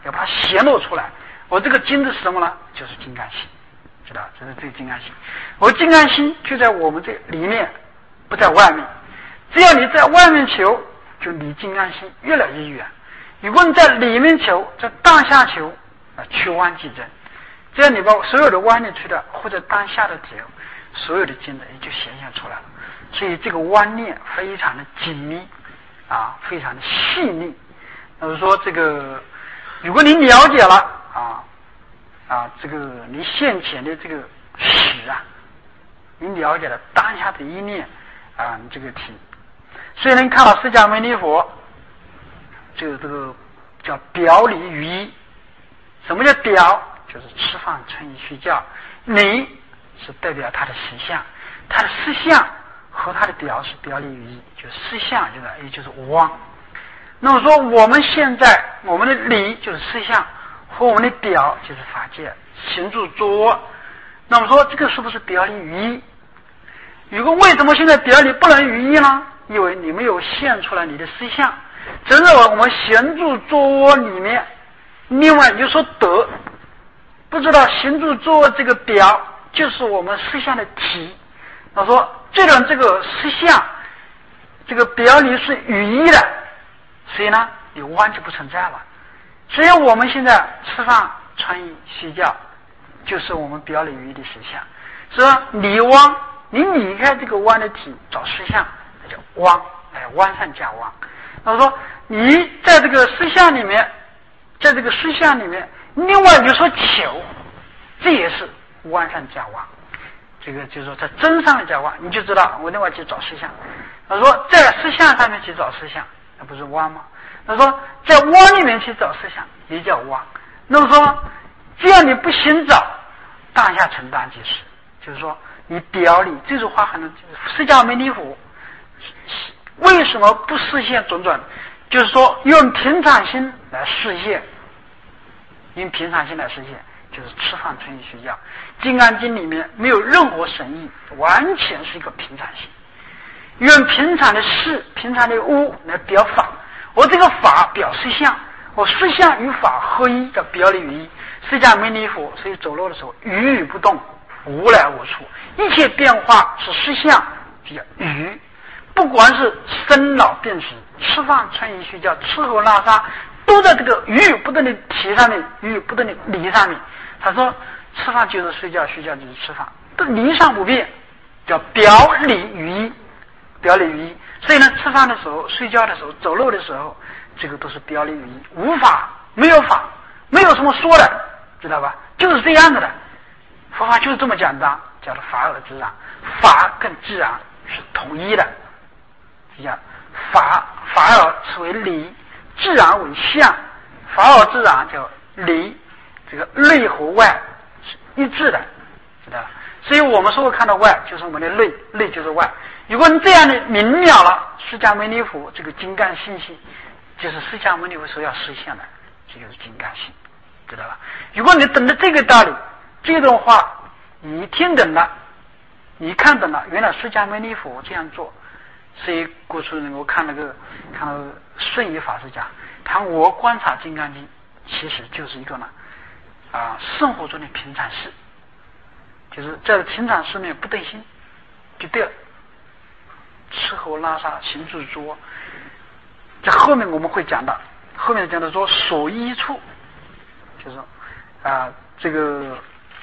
要把它显露出来。我这个金子是什么呢？就是金刚心，知道？这是这个金刚心。我金刚心就在我们这里面，不在外面。只要你在外面求，就离金刚心越来越远。如果你在里面求，在当下求，去妄即真。只要你把所有的妄念去掉，或者当下的求，所有的经的也就显现出来了。所以这个妄念非常的紧密非常的细腻。就是说这个，如果你了解了这个你现前的这个实你了解了当下的一念你这个体。所以能看到释迦牟尼佛这个叫表里如一。什么叫表？就是吃饭穿衣睡觉。理是代表他的实相，他的实相和他的表是表里如一，就是实相也就是妄。那么说我们现在我们的理就是实相，和我们的表就是法界，行住坐卧。那么说这个是不是表里如一？如果为什么现在表里不能如一呢？因为你没有现出来你的实相。正是我们行住坐卧里面，另外就说德，不知道行住坐卧这个表就是我们实相的体。他说这种这个实相这个表里是如一的，所以呢你妄就不存在了。所以我们现在吃饭穿衣睡觉就是我们表里如一的实相。所以离妄，你离开这个妄的体找实相，那叫妄，妄上加妄。他说你在这个实相里面，在这个实相里面，另外就说求，这也是妄上加妄。这个就是说在真上面加妄，你就知道我另外去找实相。他说在实相上面去找实相，那不是妄吗？他说在妄里面去找实相也叫妄。那么说只要你不寻找，当下承担即是，就是说你表里，这句话还能就是释迦牟尼佛为什么不实现种种？就是说用平常心来实现，用平常心来实现，就是吃饭穿衣睡觉。金刚经里面没有任何神意，完全是一个平常心，用平常的事、平常的物来表法。我这个法表实相，我实相与法合一的表里如一。释迦牟尼佛所以走路的时候语语不动，无来无处，一切变化是实相，就叫语。不管是生老病死，吃饭穿衣睡觉，吃喝拉撒，都在这个语语不动的体上面，语语不动的理上面。他说吃饭就是睡觉，睡觉就是吃饭，都理上不变，叫表里如一，表里如一。所以呢，吃饭的时候、睡觉的时候、走路的时候，这个都是表里如一，无法，没有法，没有什么说的，知道吧？就是这样子的。佛法就是这么讲的，叫做法尔自然，法跟自然是统一的。叫法尔是为理，自然为相，法尔自然叫理，这个内和外是一致的，知道吧？所以我们说看到外就是我们的内，内就是外。如果你这样的明了了释迦牟尼佛这个金刚信息，就是释迦牟尼佛所要实现的，这就是金刚性，知道吧？如果你懂得这个道理，这段话你听懂了，你看懂了，原来释迦牟尼佛这样做。所以过去我看到顺仪法师讲，我观察金刚经其实就是一个呢生活中的平常事，就是在平常事面不对心就对了，吃喝拉撒行住坐卧。在后面我们会讲到，后面讲到说所依处，就是这个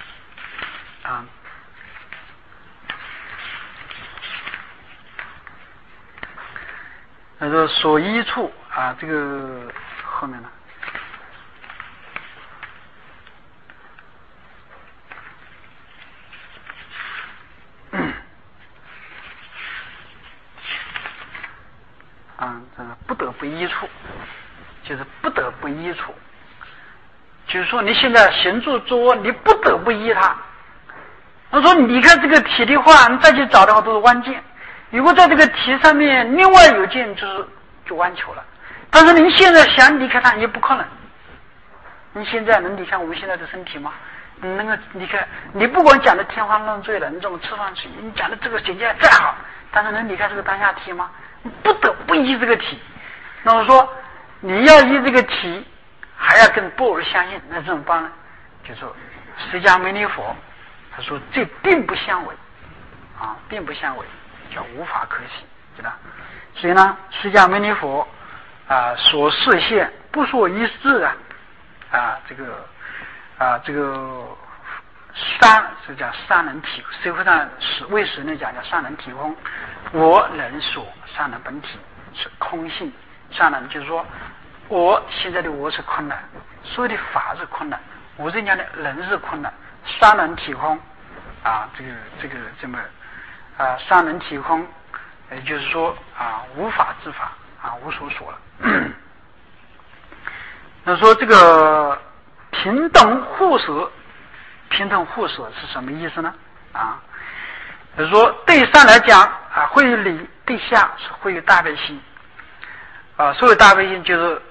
说所依处这个后面呢，这个不得不依处，就是不得不依处，就是说你现在行住坐卧，你不得不依它。他说你离开这个体的话，你再去找的话都是弯剑。如果在这个题上面另外有件就完球了，但是您现在想离开它也不可能。你现在能离开我们现在的身体吗？你能够离开？你不管讲的天花乱坠的，你怎么吃饭去？你讲的这个境界再好，但是能离开这个当下体吗？你不得不依这个体。那么说你要依这个体还要跟般若相应，那怎么办呢？就说释迦牟尼佛他说这并不相违啊，并不相违，叫无法可行，知道？所以呢，释迦牟尼佛所示现不说一字这个是叫三能体，师父上为师呢讲叫三能体空，我人所三能本体是空性，三能就是说我现在的我是空的，所有的法是空的，我这讲的人是空的，三能体空这么三能体空，也就是说无法之法无所说了。那说这个平等互舍，平等互舍是什么意思呢？就是说对上来讲会理，对下是会有大悲心所有大悲心就是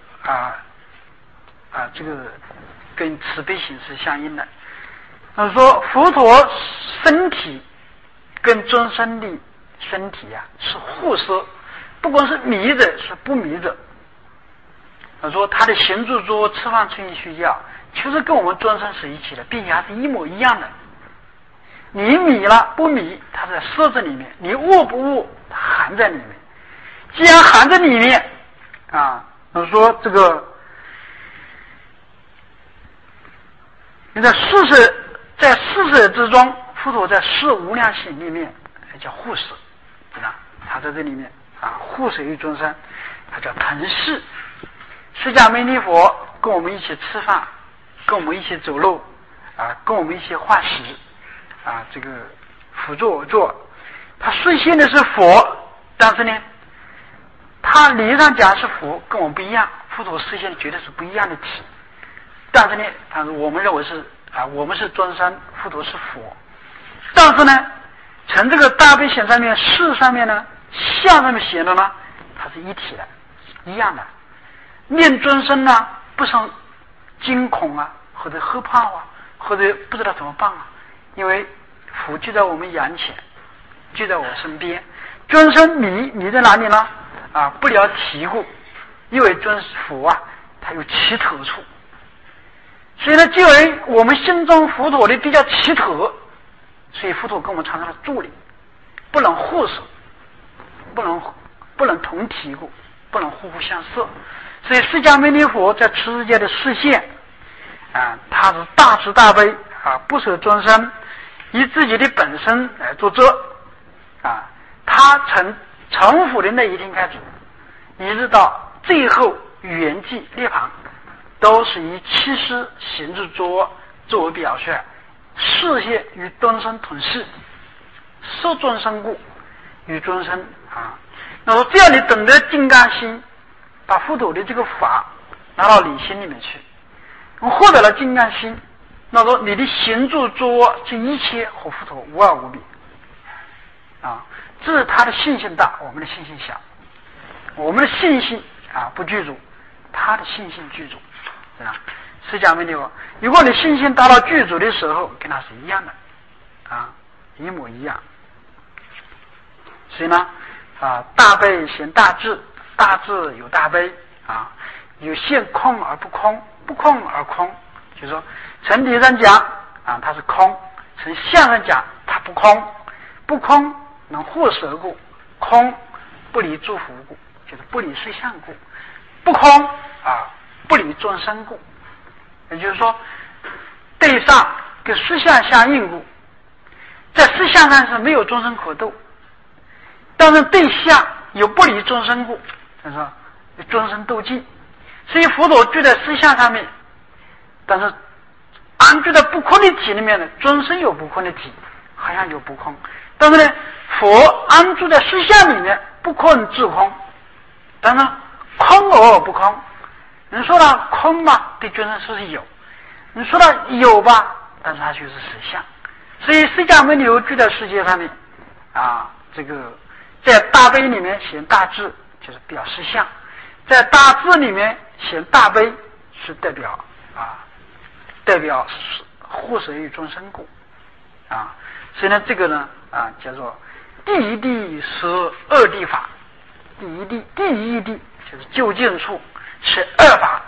这个跟慈悲心是相应的。那说佛陀身体跟众生的身体是互摄，不光是迷者是不迷者。他说他的行住坐卧吃饭睡睡觉其实跟我们众生是一起的，并且还是一模一样的。你迷了不迷，它在设置里面；你悟不悟，它含在里面。既然含在里面我说这个你在四摄之中，佛陀在四无量心里面叫护摄，知道？他在这里面护摄于众生，他叫腾视。释迦牟尼佛跟我们一起吃饭，跟我们一起走路跟我们一起化食这个辅助我做，他实现的是佛，但是呢他理论上讲是佛，跟我们不一样，佛陀实现的绝对是不一样的体，但是呢我们认为是我们是众生，佛陀是佛，但是呢从这个大悲显上面事上面呢相上面显的呢它是一体的，一样的。念众生不生惊恐或者害怕或者不知道怎么办因为佛就在我们眼前，就在我身边。众生迷在哪里呢不了体故，因为佛它有奇特处，所以呢就为我们心中佛陀的比较奇特，所以佛陀跟我们常常的助力，不能互舍，不能同体故，不能互相摄。所以释迦牟尼佛在此世界的示现他是大慈大悲不舍众生，以自己的本身来做则他从成佛的那一天开始，一直到最后圆寂涅槃，都是以七师行住坐卧作为表率，示现与众生同事，受众生故，与众生那么这样你懂得金刚心，把佛陀的这个法拿到你心里面去，获得了金刚心，那么你的行住坐卧这一切和佛陀无二无别这是他的信心大，我们的信心小，我们的信心不具足，他的信心具足，对吧？释迦牟尼佛，如果你信心达到具足的时候，跟他是一样的一模一样。所以呢大悲显大智，大智有大悲有现空而不空，不空而空，就是说从理上讲它是空，从相上讲它不空，不空能获舍故，空不离诸佛故，就是不离实相故，不空不离众生故，也就是说对上跟实相相应故，在实相上是没有众生可度，但是对下有不离众生故，就是说众生度尽。所以佛陀居在实相上面，但是安居在不空的体里面呢，众生有不空的体，好像有不空，但是呢佛安住在实相里面，不空自空，但是空而不空。你说到空吧，对众生说是有；你说到有吧，但是它就是实相。所以释迦牟尼佛居在世界上面这个在大悲里面显大智，就是表实相；在大智里面显大悲，是代表护舍于众生故所以呢这个呢叫做第一地是二地法，第一地就是究竟处是二法，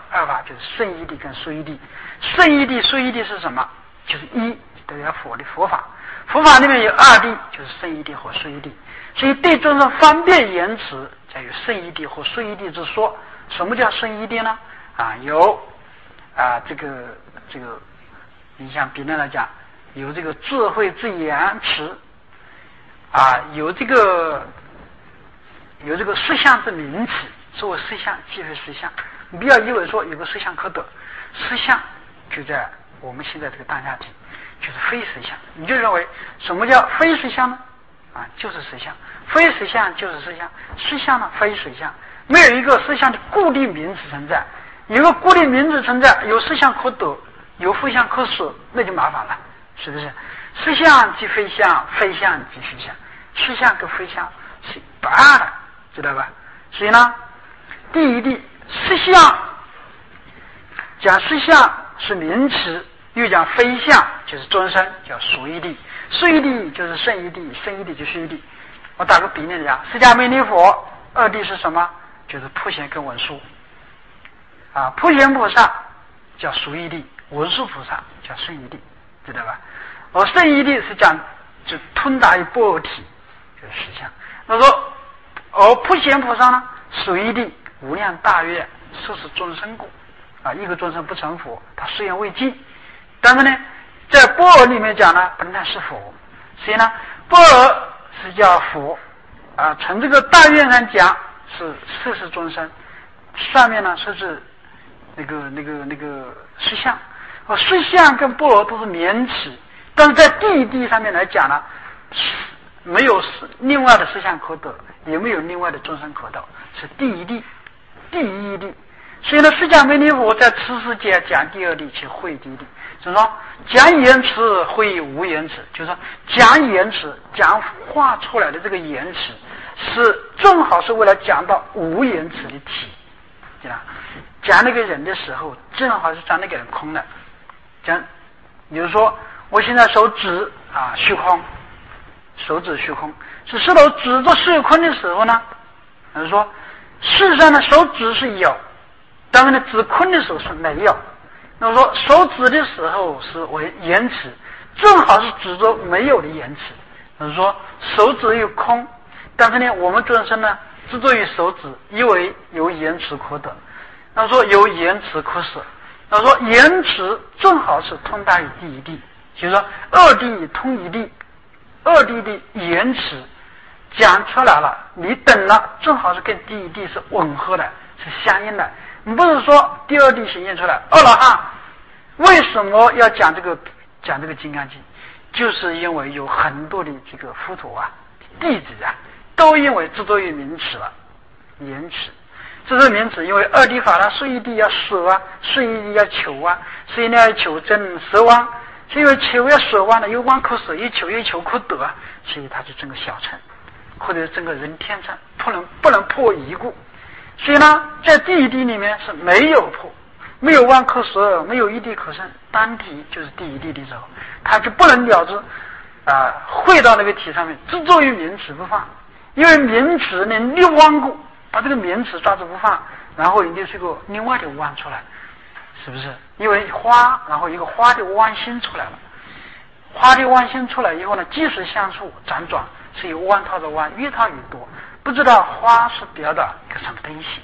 二法就是圣义谛跟殊义谛。圣义谛、殊义谛是什么？就是一都要佛的佛法。佛法里面有二谛，就是圣义谛和殊义谛。所以对众生方便言辞，才有圣义谛或殊义谛之说。什么叫圣义谛呢？有这个，你像别人来讲，有这个智慧之言辞有这个实相之名词。所谓实相即非实相，你不要以为说有个实相可得，实相就在我们现在这个当下体，就是非实相。你就认为什么叫非实相呢？就是实相，非实相就是实相，实相呢非实相，没有一个实相的固定名词存在。有个固定名词存在，有实相可得，有非相可舍，那就麻烦了，是不是？实相即非相，非相即实相，实相跟非相是不二的，知道吧？所以呢，第一谛实相，讲实相是名词，又讲非相就是终身，叫殊义谛。殊义谛就是圣义谛，圣义谛就是殊义谛。我打个比例讲，释迦牟尼佛二谛是什么？就是普贤跟文殊普贤菩萨叫殊义谛，文殊菩萨叫圣义谛，知道吧？而圣义谛是讲就通达于般若体，就是实相。他说而普贤菩萨呢，殊义谛无量大愿，受是众生故一个众生不成佛，他誓愿未尽。但是呢，在般若里面讲呢，不但是佛，所以呢，般若是叫佛从这个大愿上讲是世世众生，上面呢说是那个实相，实相跟般若都是名词，但是在第一谛上面来讲呢，没有另外的实相可得，也没有另外的众生可得，是第一谛，第一谛。所以呢，释迦牟尼佛在此世界讲第二谛，其会第一谛，就是说讲言辞会无言辞，就是说讲言辞讲画出来的这个言辞是正好是为了讲到无言辞的体，知道？讲那个人的时候，正好是讲那个人空的。讲，比如说我现在手指虚空，手指虚空，是石头指着虚空的时候呢，就是说事实上呢，手指是有，但是呢，指空的时候是没有。那么说手指的时候是为言辞，正好是指着没有的言辞。就是说手指有空，但是呢，我们众生呢执着于手指，以为有言辞可得。那么说有言辞可舍。那么说言辞正好是通达于第一谛，就是说二谛通一谛，二谛的言辞讲出来了，你等了，正好是跟第一谛是吻合的，是相应的。你不是说第二谛显现出来，阿罗汉为什么要讲这个金刚经？就是因为有很多的这个佛陀弟子都因为执着于名词了，言辞。这是名词，因为二谛法呢，殊义谛要舍殊义谛要求所以呢要求真舍妄，是因为求要舍妄的，有妄可舍，一求可得所以他就整个小乘，或者整个人天乘，不能破一故。所以呢，在第一谛里面是没有破，没有妄可舍，没有一谛可生，单体就是第一谛的时候，他就不能了知会到那个体上面，执着于名词不放，因为名词呢你妄故，把这个名词抓住不放，然后你就是个另外的妄出来，是不是？因为花，然后一个花的妄心出来了，花的妄心出来以后呢，即使相处辗转，是有万套的妄，越套越多，不知道花是表达个什么东西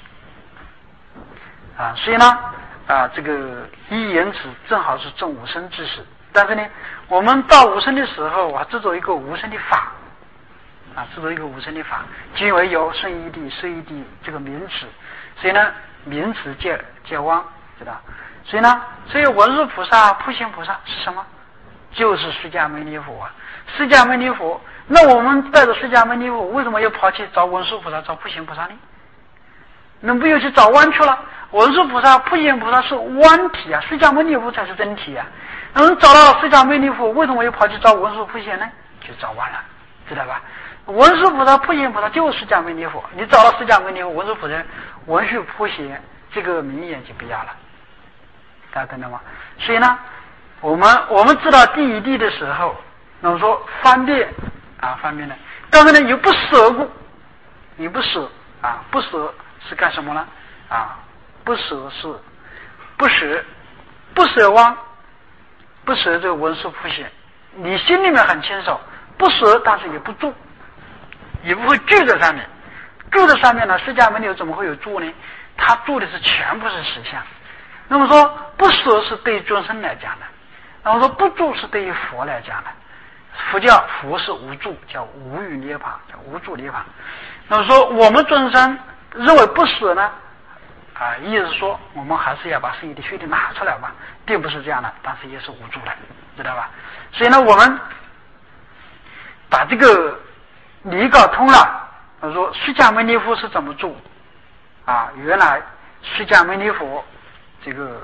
所以呢这个一言辞正好是证无生之时。但是呢，我们到无生的时候执着一个无生的法执着一个无生的法，因为有圣义谛、殊义谛这个名词，所以呢名词皆妄，知道？所以文殊菩萨、普贤菩萨是什么？就是释迦牟尼佛释迦牟尼佛，那我们带着释迦牟尼佛，为什么要跑去找文殊菩萨、找普贤菩萨呢？那不又去找弯去了？文殊菩萨、普贤菩萨是弯体释迦牟尼佛才是真体那么找到释迦牟尼佛，为什么又跑去找文殊普贤呢？就找弯了，知道吧？文殊菩萨、普贤菩萨就是释迦牟尼佛，你找到释迦牟尼佛、文殊菩萨、文殊普贤，这个名言就不要了，大家懂了吗？所以呢，我们知道第一谛的时候，那么说方便呢，但是呢又不舍故，你不舍不舍是干什么呢？不舍是不舍，不舍忘，不舍这个文殊普贤，你心里面很清楚，不舍，但是也不住，也不会住在上面。住在上面呢，释迦牟尼怎么会有住呢？他住的是全部是实相。那么说不舍是对于众生来讲的，那么说不住是对于佛来讲的。佛教佛是无住，叫无余涅槃，叫无住涅槃。那么说我们众生认为不舍呢，意思说我们还是要把剩余的虚体拿出来吧，并不是这样的，但是也是无住的，知道吧？所以呢，我们把这个理搞通了。他说释迦牟尼佛是怎么住原来释迦牟尼佛这个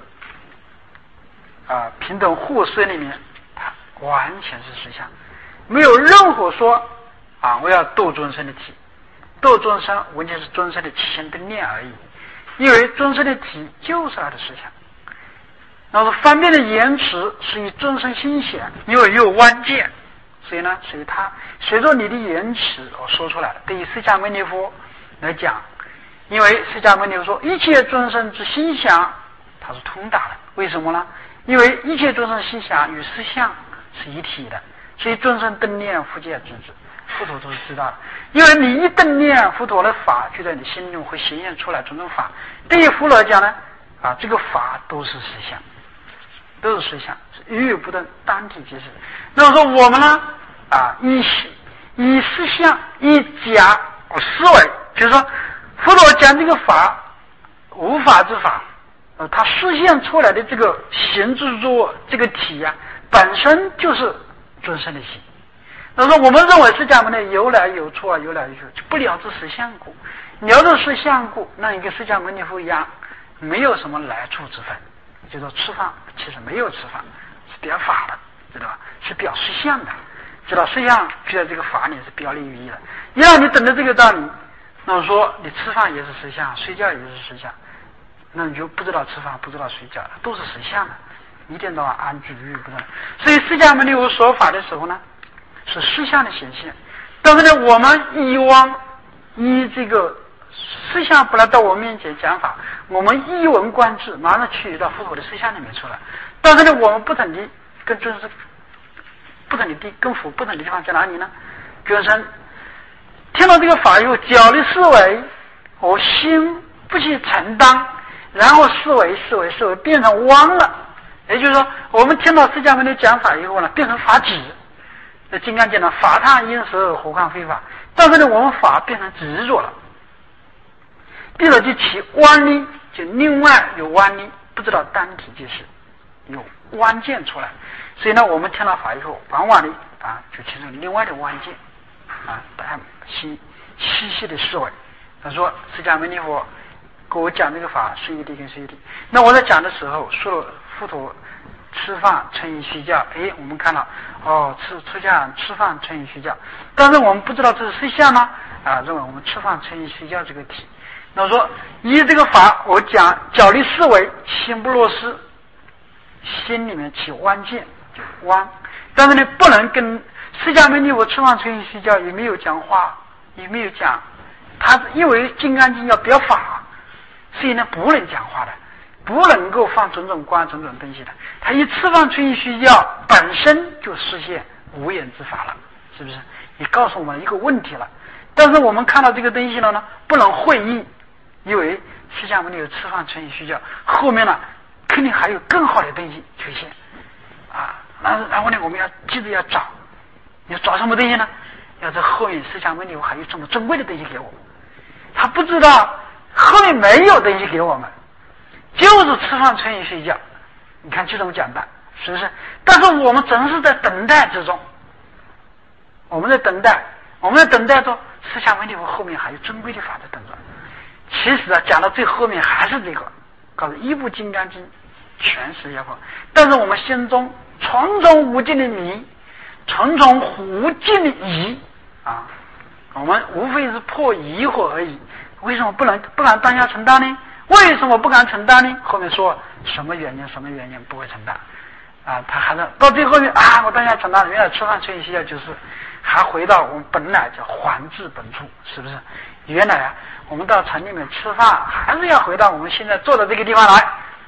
平等护身里面，它完全是实相，没有任何说我要度众生的体，度众生完全是众生的起心动念而已，因为众生的体就是他的实相。然后方便的言辞是以众生心想，因为有弯见，所以呢，随着你的言辞说出来，对于释迦牟尼佛来讲，因为释迦牟尼佛说一切众生之心想，它是通达的。为什么呢？因为一切众生心想与实相是一体的，所以众生顿念佛界之智，佛陀都是知道的。因为你一顿念佛陀的法，就在你心中会显现出来种种法。对于佛来讲呢，这个法都是实相，都是实相，是语语不顿，单体即是。那么说我们呢，以实相以假思维，就是说佛陀讲这个法无法之法，它实现出来的这个行之作这个体本身就是众生的心。那么我们认为释迦牟尼有来有处有来有去，就不了知实相故。了知实相故，那你跟释迦牟尼佛一样，没有什么来处之分。就说吃饭其实没有吃饭，是表法的，知道吧？是表实相的，知道实相就在这个法里是表里如一的。一让你懂得这个道理，那么说你吃饭也是实相，睡觉也是实相，那你就不知道吃饭，不知道睡觉了，都是实相的，一天到晚安居于不断。所以释迦牟尼佛说法的时候呢，是实相的显现。但是呢，我们以这个实相不来到我们面前讲法，我们一闻观之，马上去到佛陀的实相里面出来。但是呢，我们不同的跟尊师不同的跟佛不同的地方在哪里呢？尊师听到这个法以后，脚的思维和心不去承担，然后思维变成妄了。也就是说，我们听到释迦牟尼讲法以后呢，变成法执。那金刚讲了，法他因时何况非法。但是呢，我们法变成执着了，变了就起妄力，就另外有妄力，不知道单体就是有妄见出来。所以呢，我们听到法以后，往往的就形成另外的妄见大家细的思维。他说释迦牟尼佛给我讲这个法是一地跟是一地。那我在讲的时候说了佛陀吃饭乘以睡觉，我们看到出家吃饭乘以睡觉，但是我们不知道这是实相吗？认为我们吃饭乘以睡觉这个体。那我说以这个法，我讲脚力思维，心不落实，心里面起妄见，就妄。但是呢，不能跟释迦牟尼佛吃饭乘以睡觉也没有讲话，也没有讲，他因为《金刚经》要表法，所以呢不能讲话的。不能够放种种观种种东西的，他一吃饭乘以睡觉本身就实现无言之法了，是不是？也告诉我们一个问题了。但是我们看到这个东西了呢，不能会意，因为释迦牟尼有吃饭乘以睡觉，后面呢肯定还有更好的东西出现然后呢，我们要记得要找什么东西呢？要在后面释迦牟尼还有这么珍贵的东西给我们，他不知道后面没有东西给我们。就是吃饭乘以睡觉，你看就这么简单，是不是？但是我们总是在等待之中，我们在等待中，释迦牟尼佛后面还有珍贵的法在等着。其实讲到最后面还是这个，告诉一部《金刚经》全是要破，但是我们心中重重无尽的迷，重重无尽的疑我们无非是破疑惑而已。为什么不敢当下承担呢？为什么不敢承担呢？后面说什么原因不会承担他还是到最后面我当下承担了。原来吃饭乘以睡觉就是还回到我们本来叫还至本处，是不是？原来我们到城里面吃饭还是要回到我们现在坐的这个地方来，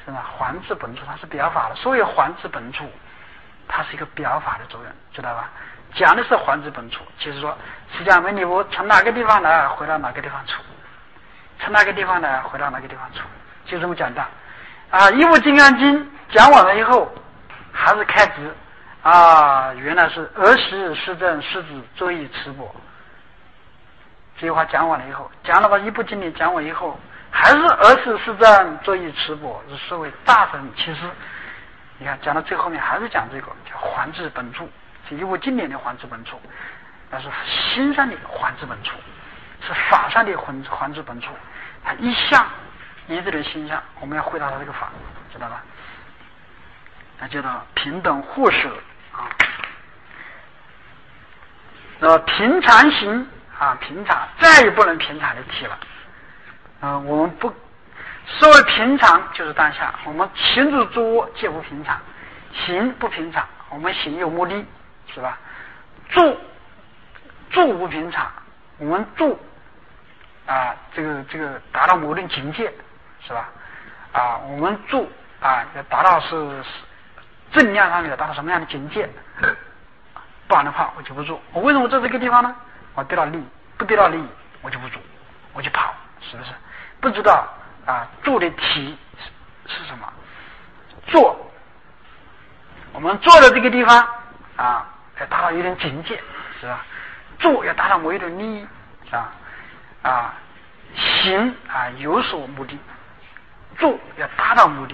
是吧？还治本处，它是表法的。所谓还治本处，它是一个表法的作用，知道吧？讲的是还治本处，就是说，释迦牟尼佛从哪个地方来，回到哪个地方处；从哪个地方来，回到哪个地方处，就这么简单。一部《金刚经》讲完了以后，还是开支原来是儿时师正师子作以持钵。这句话讲完了以后，讲了把一部经里讲完以后，还是儿时师正作以持钵，是视为大神。其实你看讲到最后面还是讲这个叫还治本处，是一部经典的还治本处，那是心上的还治本处，是法上的还治本处。它一向一致的心上，我们要回答它这个法，知道吧？那叫做平等互舍平常心平常再也不能平常的提了。我们不所谓平常就是当下，我们行住坐卧皆不平常，行不平常，我们行有目的，是吧？住不平常，我们住这个达到某种境界，是吧？我们住要达到是正量上面要达到什么样的境界？不然的话我就不住。我为什么在这个地方呢？我得到利益，不得到利益我就不住，我就跑，是不是？不知道住的体是什么？坐，我们坐的这个地方要达到一定境界，是吧？住要达到某一种利益，是吧？行有所目的，住要达到目的，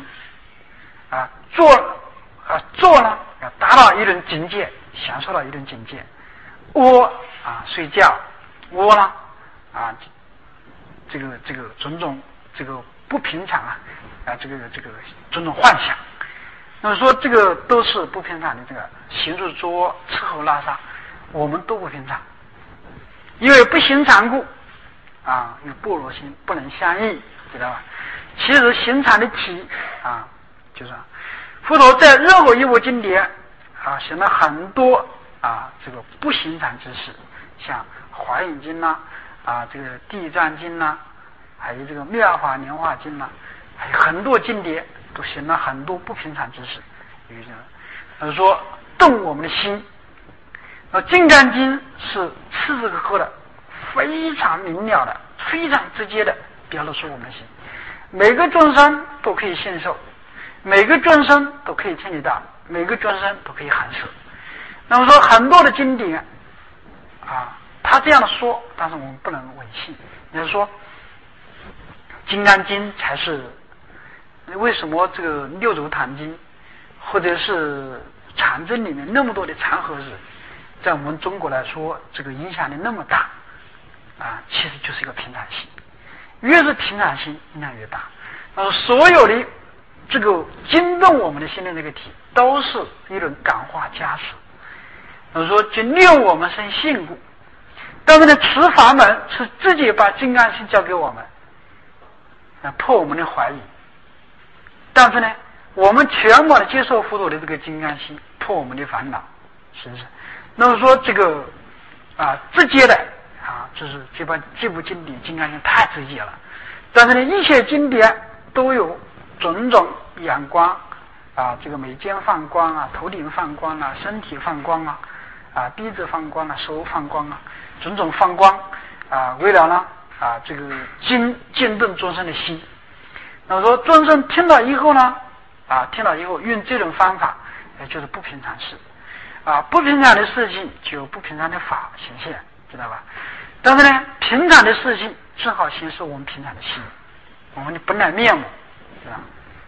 坐呢要达到一种境界，享受到一种境界。窝睡觉，窝呢这个种种这个不平常这个种种幻想。那么说这个都是不平常的，这个行住坐卧吃喝拉撒，我们都不平常，因为不寻常故与般若心不能相应，知道吧？其实寻常的体就是佛陀在任何一部经典写了很多这个不寻常之事，像华严经这个地藏经还有这个妙法莲华经还有很多经典都写了很多不平常之事，说动我们的心。金刚经是时时刻刻的非常明了的、非常直接的表露出我们的心，每个众生都可以信受，每个众生都可以听得到，每个众生都可以含受。那么说很多的经典他这样的说，但是我们不能违信。也就是说金刚经才是为什么这个六祖坛经或者是禅宗里面那么多的禅和日，在我们中国来说这个影响力那么大其实就是一个平常心，越是平常心影响越大。所有的这个惊动我们的心的这个体，都是一种感化加持，说就令我们生信故。但是呢，持法门是自己把金刚心交给我们，破我们的怀疑。但是呢，我们全部的接受佛陀的这个金刚心，破我们的烦恼，是不是？那么说这个直接的就是这部经典《金刚经》太直接了。但是呢，一切经典都有种种阳光这个眉间放光头顶放光身体放光鼻子放光手放光种种放光为了呢这个惊动众生的心。那么说众生听到以后呢听到以后用这种方法，也就是不平常事不平常的事情就有不平常的法显现，知道吧？但是呢，平常的事情正好显示我们平常的心，我们的本来面目，是吧？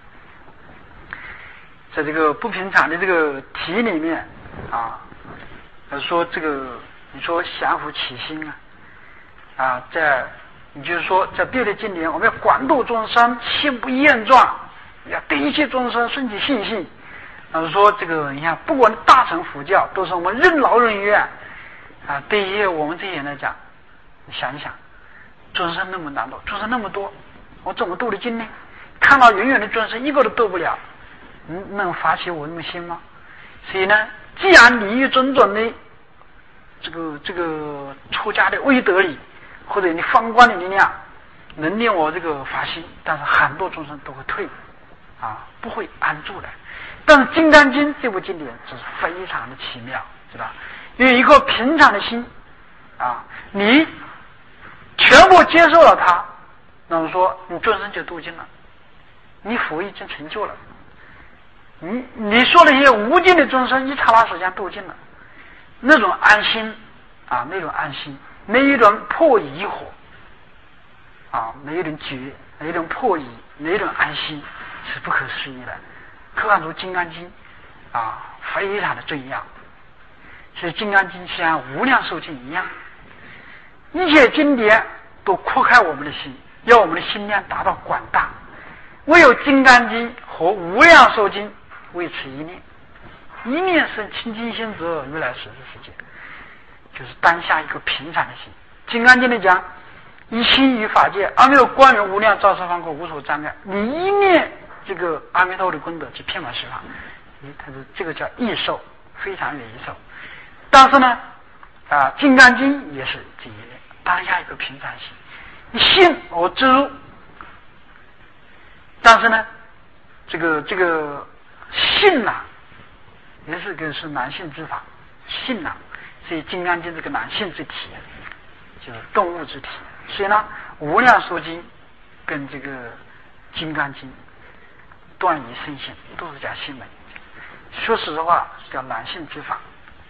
在这个不平常的这个题里面说这个你说降伏起心你就是说在别的经典，我们要广度众生，心不厌状，要对一切众生升起信心。说这个你看，不管大乘佛教都是我们任劳任怨对于我们这些人来讲，你想一想，众生那么难度，众生那么多，我怎么度得尽呢？看到远远的众生一个都度不了，能发起我那么心吗？所以呢，既然你有种种的这个出家的威德力，或者你放光的力量能令我这个发心，但是很多众生都会退， 不会安住的。但是《金刚经》这部经典是非常的奇妙，知道？因为一个平常的心你全部接受了它，那么说你众生就度尽了，你福已经成就了。你说那些无尽的众生一刹那时间度尽了，那种安心那种安心，没一种破疑惑没一种觉，没一种破疑，没一种安心，是不可思议的。何况如《金刚经》非常的重要。所以《金刚经》像无量寿经一样，一切经典都扩开我们的心，要我们的心量达到广大。唯有《金刚经》和《无量寿经》为此一念，一念生清净心者，如来实之世界，就是当下一个平常的心。《金刚经》里讲，一心于法界，阿弥陀光明无量，照十方国，无所障碍。你一念这个阿弥陀的功德，就遍满十方。他说这个叫异寿，非常远异寿。但是呢，《金刚经》也是这一念，当下一个平常心，你信而知入。但是呢，这个信也是个是男性之法，信所以《金刚经》这个男性之体，就是动物之体。所以呢，《无量寿经》跟这个《金刚经》断疑生信，都是讲信门。说实话，是叫男性之法。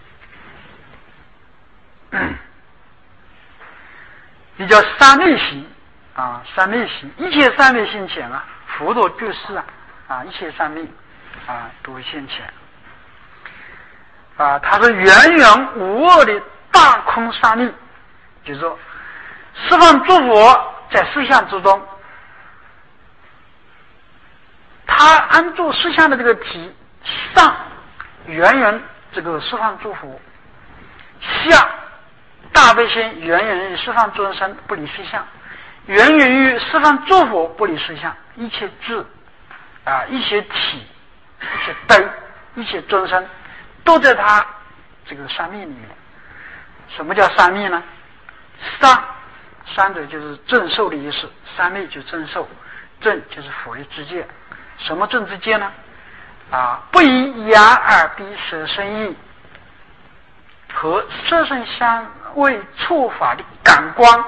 也叫三昧行三昧行，一切三昧现前佛陀居士一切三昧都会现前它是圆圆无二的大空三昧，就是说十方诸佛在实相之中，他安住实相的这个体上，圆圆这个十方诸佛，下大悲心圆圆于十方众生不离实相，圆圆于十方诸佛不离实相，一切智一切体，一切德，一切众生都在他这个三昧里面。什么叫三昧呢？三者就是正受的意思，三昧就是正受，正就是佛的之界。什么正之界呢？不以眼耳鼻舌身意和色声香味触法的感官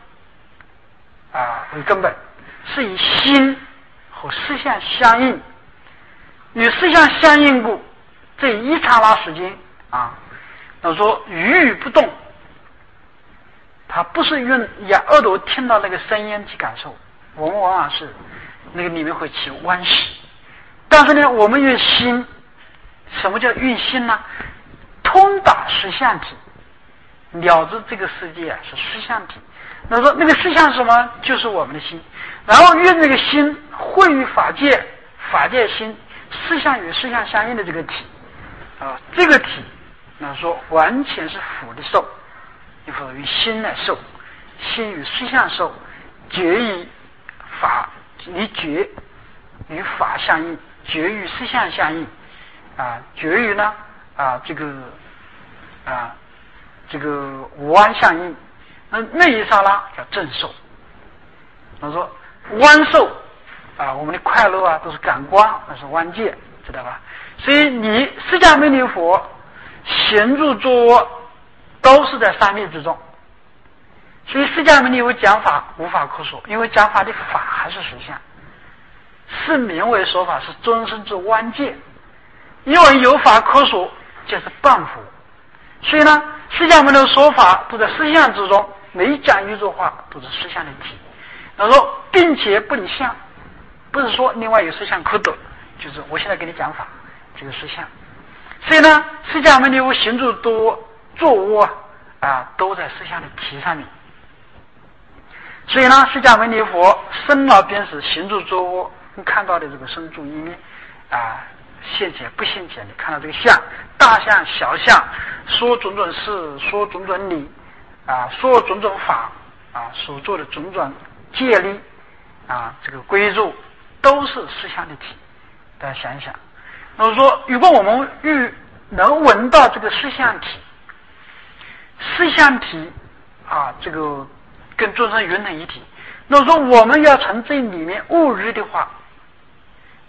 为根本，是以心和思想相应，与思想相应故，这一刹那时间他说语不动，他不是用耳朵听到那个声音去感受，我们往往是那个里面会起欢喜。但是呢，我们用心，什么叫用心呢？通达实相体，了知这个世界是实相体。那说那个实相是什么？就是我们的心。然后用这个心汇于法界，法界心实相与实相相应的这个体这个体，那说完全是佛的受，你否于心来受，心与实相受，觉于法，你觉与法相应，觉与实相相应觉于呢这个无安相应，那一刹那叫正受。他说弯受我们的快乐都是感官，那是弯界，知道吧？所以你释迦牟尼佛行住坐卧都是在三昧之中。所以释迦牟尼佛讲法无法可说，因为讲法的法还是实相，是名为说法，是终身之弯界。因为有法可说，就是半佛。所以呢，释迦牟尼说法都在实相之中，每讲一句话都是实相的体。他说并且不离相，不是说另外有实相可得，就是我现在给你讲法这个实相。所以呢，释迦牟尼佛行住坐卧都在实相的体上面。所以呢，释迦牟尼佛生老病死行住坐卧，你看到的这个身住意念现前不现前，你看到这个相，大相小相，说种种事，说种种理说种种法所做的种种戒律这个规矩都是实相的体。大家想一想，那么说如果我们能闻到这个实相体，实相体这个跟众生云成一体，那么说我们要从这里面悟入的话，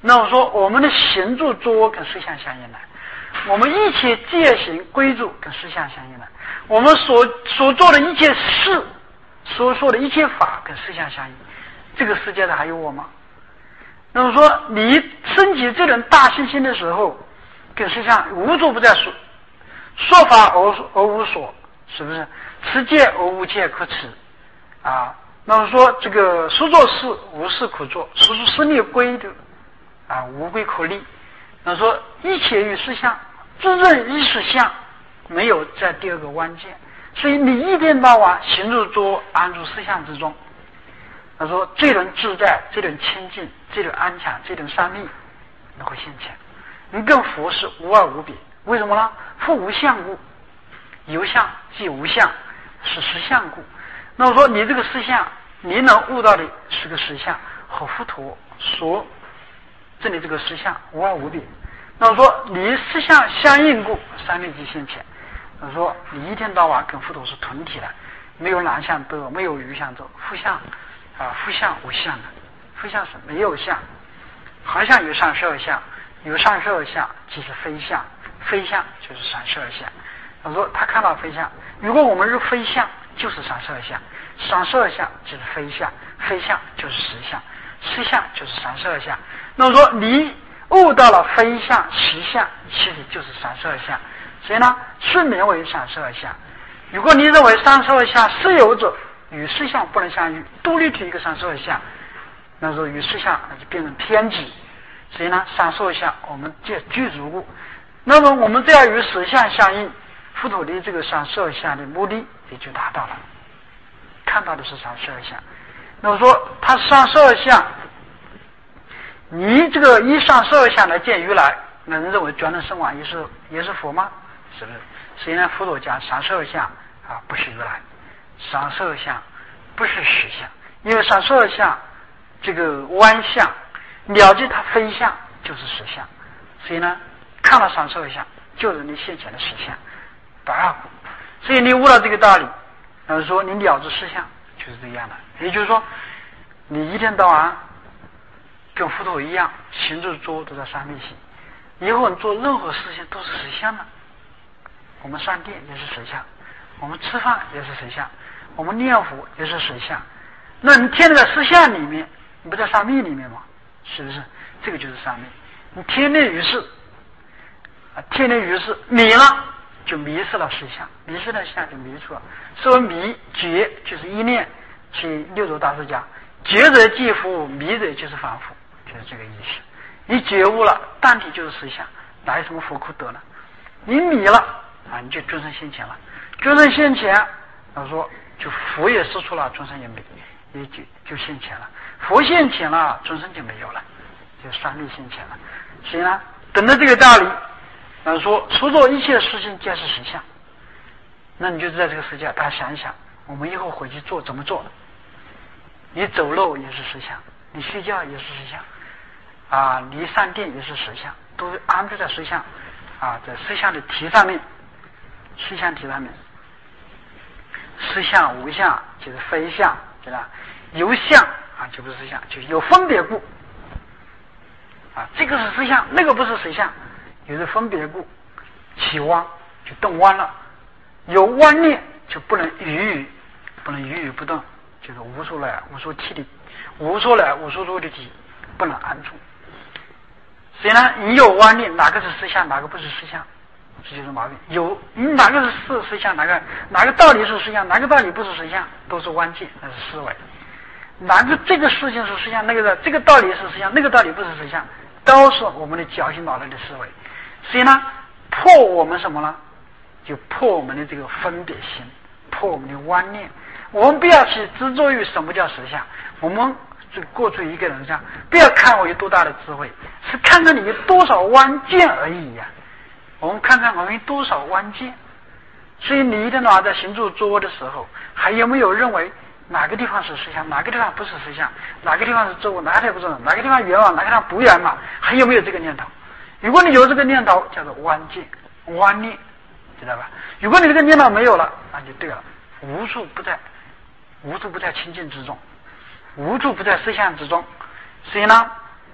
那我说我们的行住坐卧跟实相相应的，我们一切戒行归住跟实相相应的，我们所做的一切事，所说的一切法跟实相相应，这个世界上还有我吗？那么说你升起这种大信心的时候，跟实相无处不在说法而无所，是不是？持戒而无戒可持啊？那么说这个所做事无事可做，所作事立规的啊，无规可立。那说一切与实相，自认一实相，没有在第二个关键。所以你一天到晚行住坐卧安住实相之中，他说这种自在，这种清净，这种安详，这种善利，你会现前。你跟佛是无二无别。为什么呢？佛无相故，有相即无相，是实相故。那么说你这个实相，你能悟到的是个实相，和佛陀说这里这个实相无二无别。那么说你实相相应故，三昧即现前。那么说你一天到晚跟佛陀是同体的，没有南向北，没有余向走，复相啊，复相无相的，复相是没有相，好像有上十二相，有上十二相即是非相，非相就是上十二相。他说他看到非相，如果我们是非相，就是上十二相，上十二相就是非相，非相就是实相，实相就是上十二相。那么说你悟到了非相实相，其实就是上十二相。所以呢，顺名为上十二相。如果你认为上十二相实有者，与实相不能相遇，独立出一个上十二相，那时候与实相就变成偏执。所以呢，上十二相我们借具足故。那么我们只要与实相相应，佛陀的这个上十二相的目的也就达到了，看到的是上十二相。那么说他上十二相，你这个以上十二相来见如来，那人认为转轮圣王也是佛吗？是不是？所以呢，佛陀讲上十二相啊，不是如来，上十二相不是实相，因为上十二相这个弯相了解它非相就是实相，所以呢，看到上十二相就是你现前的实相，不二故。所以你悟到这个道理，说你了知实相就是这样的。也就是说，你一天到晚跟佛陀一样，行住坐卧都在三昧心，以后你做任何事情都是实相的。我们上殿也是实相，我们吃饭也是实相，我们念佛也是实相。那你天天在实相里面，你不在三昧里面吗？是不是？这个就是三昧。你天天于是啊，天天于是迷了，就迷失了实相，迷失了相就迷出了。所以迷觉就是一念，所以六祖大师讲，觉者即佛，迷者就是凡夫，就是这个意思。你觉悟了，当体就是实相，哪有什么佛可得呢？你迷了啊，你就众生现前了。众生现前，他说就佛也失出了，众生也没，也就现前了。佛现前了，众生就没有了，就三昧现前了。所以呢，等到这个道理，说所做一切事情皆是实相。那你就在这个世界，大家想一想，我们以后回去做怎么做？你走路也是实相，你睡觉也是实相，啊，你上殿也是实相，都安置在实相，啊，在实相的题上面，实相题上面，实相无相就是非相，对吧？有相啊就不是实相，就是有分别故，啊，这个是实相，那个不是实相，有的分别故，起弯就动弯了，有弯念就不能语不动，就是无所来无所替的，无所来无所作的体不能安住。所以呢，你有弯念，哪个是实相，哪个不是实相，这就是毛病。有你哪个是实相，哪个道理是实相，哪个道理不是实相，都是弯界，那是思维。哪个这个事情是实相，那个这个道理是实相，那个道理不是实相，都是我们的侥幸脑袋的思维。所以呢，破我们什么呢？就破我们的这个分别心，破我们的弯念。我们不要去执着于什么叫实相，我们就过去一个人上，不要看我有多大的智慧，是看看你有多少弯剑而已呀。我们看看我们有多少弯剑。所以你一天到晚在行住坐卧的时候，还有没有认为哪个地方是实相，哪个地方不是实相，哪个地方是坐卧，哪个地方不是，哪个地方圆满，哪个地方不圆满，还有没有这个念头？如果你有这个念头，叫做弯剑弯念，知道吧？如果你这个念头没有了，那就对了，无处不在清净之中，无处不在实相之中。所以呢，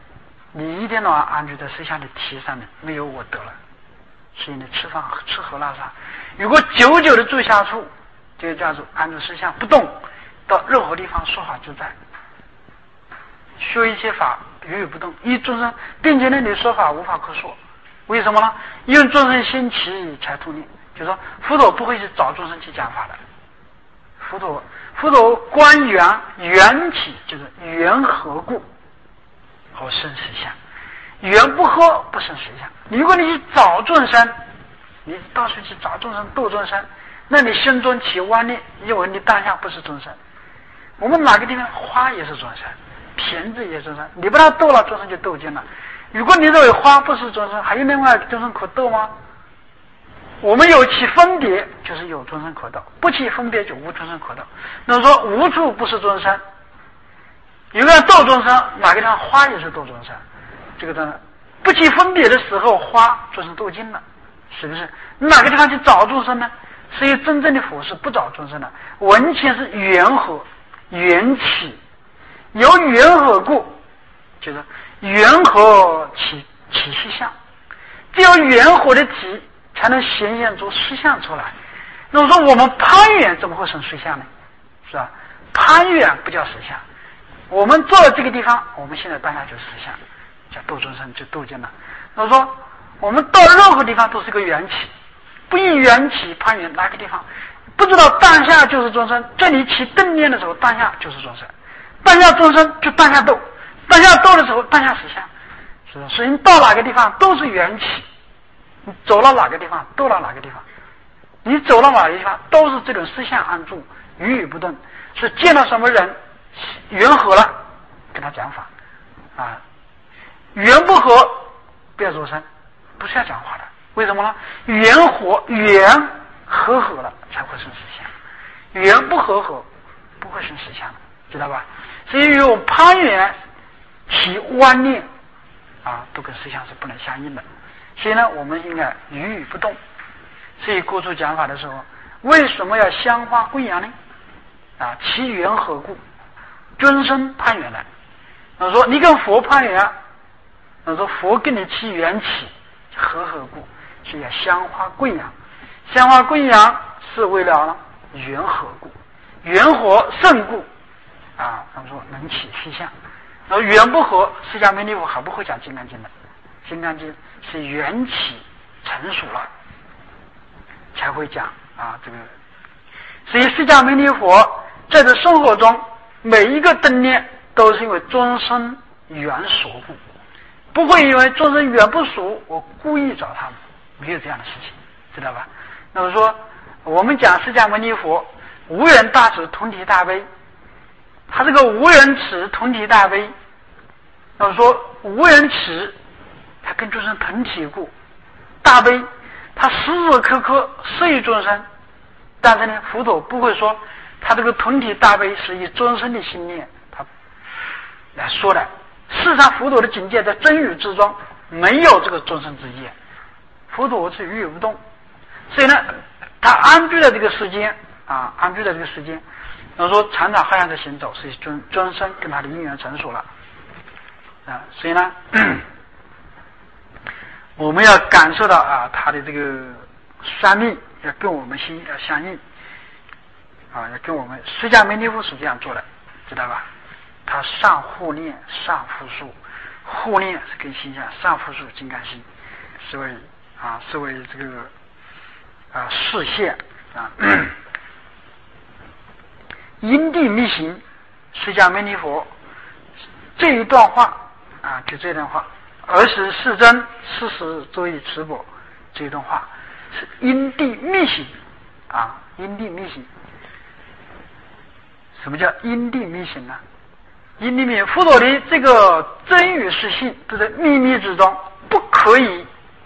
你一天到晚安住在思想的体上面，没有我得了，所以你吃饭吃喝拉撒，如果久久的住下处，就叫做安住思想不动，到任何地方说法自在，说一切法语不动，一众生，并且呢你说法无法可说，为什么呢？因为众生兴起才图念，就是说佛陀不会去找众生去讲法的，佛陀观缘起，就是缘何故和生实相，缘不合不生实相。如果你去找众生，你到处去找众生度众生，那你心中起妄念，因为你当下不是众生。我们哪个地方花也是众生，瓶子也是众生，你把它斗了，众生就斗尽了。如果你认为花不是众生，还有另外众生可斗吗？我们有其分别，就是有众生可斗；不起分别，就无众生可斗。那么说无处不是众生，有个人斗众生，哪个地方花也是斗众生。这个呢，不起分别的时候，花众生斗尽了，是不是？哪个地方去找众生呢？所以真正的佛是不找众生的，完全是缘合缘起，由缘合故，就是缘合起实相，只有缘合的体才能显现出实相出来。那么说我们攀缘怎么会成实相呢？是吧？攀缘不叫实相。我们坐在这个地方，我们现在当下就是实相，叫度众生就度尽了。那么说我们到任何地方都是个缘起，不以缘起攀缘，哪个地方不知道当下就是众生，这里起正念的时候，当下就是众生，当下众生就当下斗，当下斗的时候，当下实相，是吧？所以你到哪个地方都是缘起，你走到哪个地方斗到哪个地方，你走到哪个地方都是这种实相安住，语不动，是见到什么人缘合了跟他讲法啊，缘不合不要作声，不是要讲话的。为什么呢？缘合了才会生实相，缘不合不会生实相，知道吧？所以有攀缘起妄念啊，都跟实相是不能相应的。所以呢，我们应该语不动。所以过去讲法的时候，为什么要香花供养呢？啊，其缘何故？尊生攀缘来。他说你跟佛攀缘，他说佛跟你起缘起，何故？是要香花供养。香花供养是为了缘何故？缘合胜故啊，他们说能起实相。然后缘不合，释迦牟尼佛还不会讲金刚经的。金刚经是缘起成熟了才会讲啊，这个。所以释迦牟尼佛在这生活中每一个灯念都是因为众生缘熟故，不会因为众生缘不熟我故意找他们，没有这样的事情，知道吧？那么说我们讲释迦牟尼佛无缘大慈同体大悲，他这个无缘慈同体大悲，那么说无缘慈他跟众生同体故，大悲他时时刻刻摄于众生，但是呢佛陀不会说他这个同体大悲是以众生的心念他来说的。事实上佛陀的境界在真语之中没有这个众生之意，佛陀是语不动，所以呢他安居在这个世间啊，安居在这个世间，那么说常常好像在行走，所以众生跟他的因缘成熟了啊，所以呢我们要感受到啊他的这个三命要跟我们心要相应啊，要跟我们释迦牟尼佛是这样做的，知道吧？他上护念上复数，护念是跟心相，上复数金刚心是为这个视线啊。因地密行，释迦牟尼佛这一段话啊，就这段话，而时世真，世时作以持钵，这一段话是因地密行啊，因地密行。什么叫因地密行呢？因地密行，佛陀的这个真与实性都在秘密之中，不可以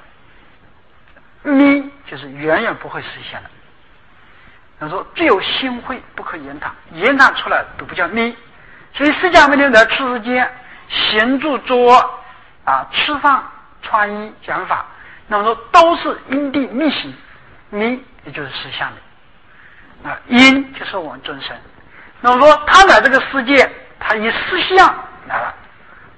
密，就是远远不会实现的。他说只有心会不可言谈，言谈出来都不叫密。所以释迦牟尼在出世间行住坐卧啊，吃饭穿衣讲法，那么说都是因地密行，密也就是实相的啊，因就是我们众生。那么说他来这个世界，他以实相来了，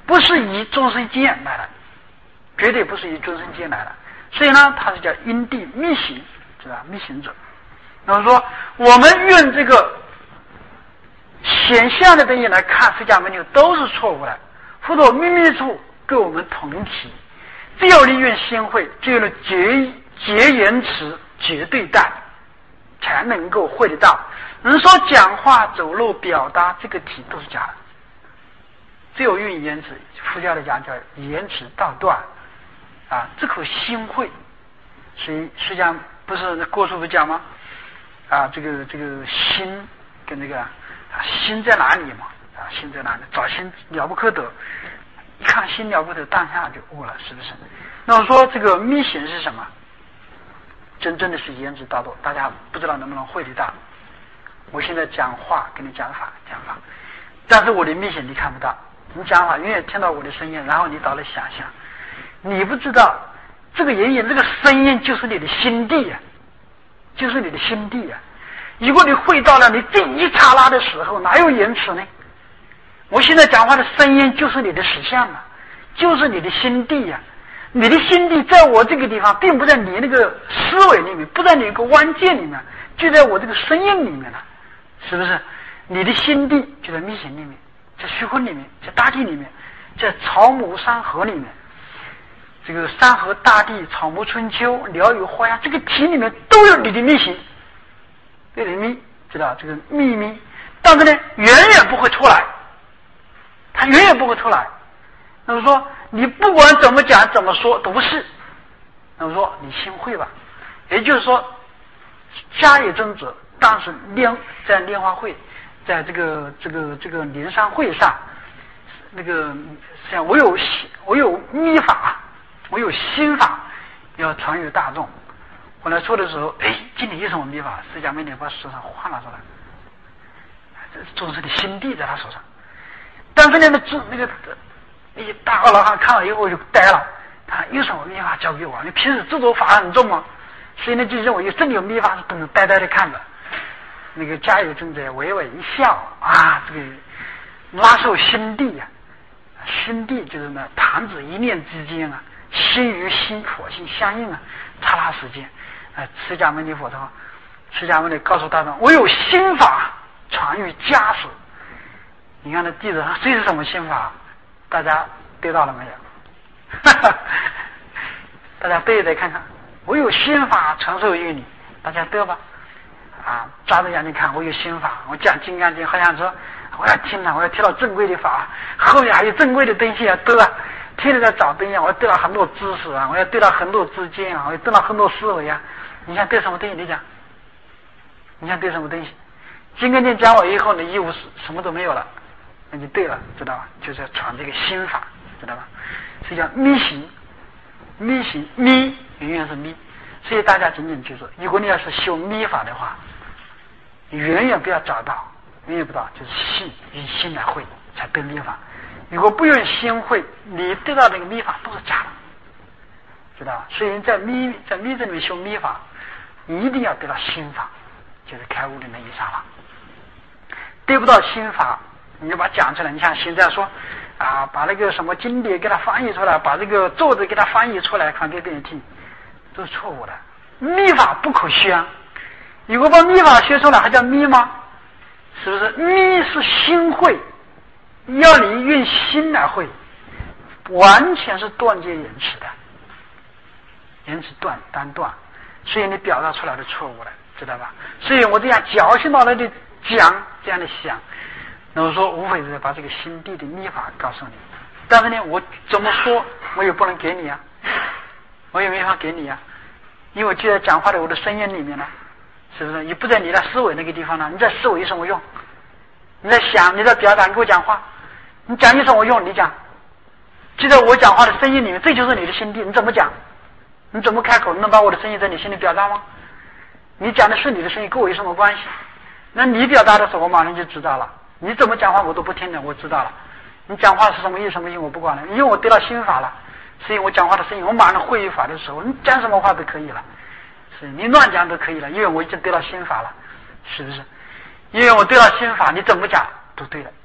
不是以众生见来的，绝对不是以众生见来的。所以呢，它是叫因地密行，知道吧？密行者。那么说，我们用这个显象的东西来看释迦牟尼都是错误的。佛陀秘密处跟我们同体，只有利用心慧，只有结言辞、结对待，才能够会得到。人说讲话、走路、表达这个体都是假的，只有用言辞，佛教的讲叫言辞道断啊，这口心慧。所以实际上不是郭师傅讲吗？啊，这个心跟这个心在哪里嘛？啊，心在哪里？找心了不可得，一看心了不得，当下就悟了，是不是？那我说这个密行是什么？真正的是言之大度，大家不知道能不能会得到。我现在讲话跟你讲法，但是我的密行你看不到。你讲法永远听到我的声音，然后你到了想象，你不知道这个言语，这个声音就是你的心地呀，就是你的心地呀。如果你会到了你这一刹那的时候，哪有言辞呢？我现在讲话的声音就是你的实相啊，就是你的心地呀。你的心地在我这个地方，并不在你那个思维里面，不在你那个关键里面，就在我这个声音里面了，是不是？你的心地就在密行里面，在虚空里面，在大地里面，在草木山河里面，这个山河大地、草木春秋、鸟语花香，这个体里面都有你的密行，对的密，知道这个秘密，但是呢，远远不会出来，它远远不会出来。那么说，你不管怎么讲怎么说都不是。那么说，你心会吧？也就是说，家有真者，当时在莲花会，在这个莲山会上，那个像我有密法，我有心法，要传于大众。后来说的时候，今天有什么密法？释迦牟尼把手上画了出来，这众生的心地在他手上。但是呢，那些大阿罗汉看了以后就呆了，他有什么密法教给我？你平时执着法很重吗？所以呢，就认为真有密法，是等着呆呆的看着。那个家有真者微微一笑啊，这个拉受心地啊，心地就是呢，弹指一念之间啊，心与心火性相应啊，刹那时间。释迦牟尼佛说，释迦牟尼告诉大众，我有心法传于家时。你看那弟子这是什么心法？大家对到了没有？大家对着看看，我有心法传授于你，大家对吧？啊，抓着眼睛看，我有心法，我讲金刚经，好像说我要听了，我要听到正规的法，后面还有正规的东西啊，对吧？听着在找东西，我要得到很多知识啊，我要得到很多资金啊，我要得到很多思维啊。你想对什么东西？你讲，你想对什么东西？金刚经讲完以后，你一无什么都没有了。那就对了，知道吧？就是要传这个心法，知道吧？所以叫密行，密行密永远是密。所以大家紧紧记住，如果你要是修密法的话，你远远不要找到，远远不到，就是心以心来会才得密法。如果不用心会，你得到这个密法都是假的，知道吧？所以在密这里面修密法，你一定要得到心法，就是开悟的那一刹那。得不到心法，你就把它讲出来。你像现在说啊，把那个什么经典给它翻译出来，把这个咒子给它翻译出来，传给别人听，都是错误的。密法不可宣，如果把密法学出来，还叫密吗？是不是？密是心会，要你用心来会，完全是断绝言辞的，言辞单断，所以你表达出来的错误了，知道吧？所以我这样侥幸到了的讲，这样的想。那我说无非是把这个心地的秘法告诉你，但是呢，我怎么说我也不能给你啊，我也没法给你啊，因为就在讲话的我的声音里面呢，是不是？你不在你的思维那个地方呢？你在思维有什么用？你在想，你在表达，你给我讲话，你讲有什么用？你讲，就在我讲话的声音里面，这就是你的心地，你怎么讲？你怎么开口能把我的声音在你心里表达吗？你讲的是你的声音，跟我有什么关系？那你表达的时候，我马上就知道了。你怎么讲话我都不听的，我知道了。你讲话是什么意什么意我不管了，因为我得到心法了，所以我讲话的声音我马上会于法的时候，你讲什么话都可以了，是你乱讲都可以了，因为我已经得到心法了，是不是？因为我得到心法，你怎么讲都对了，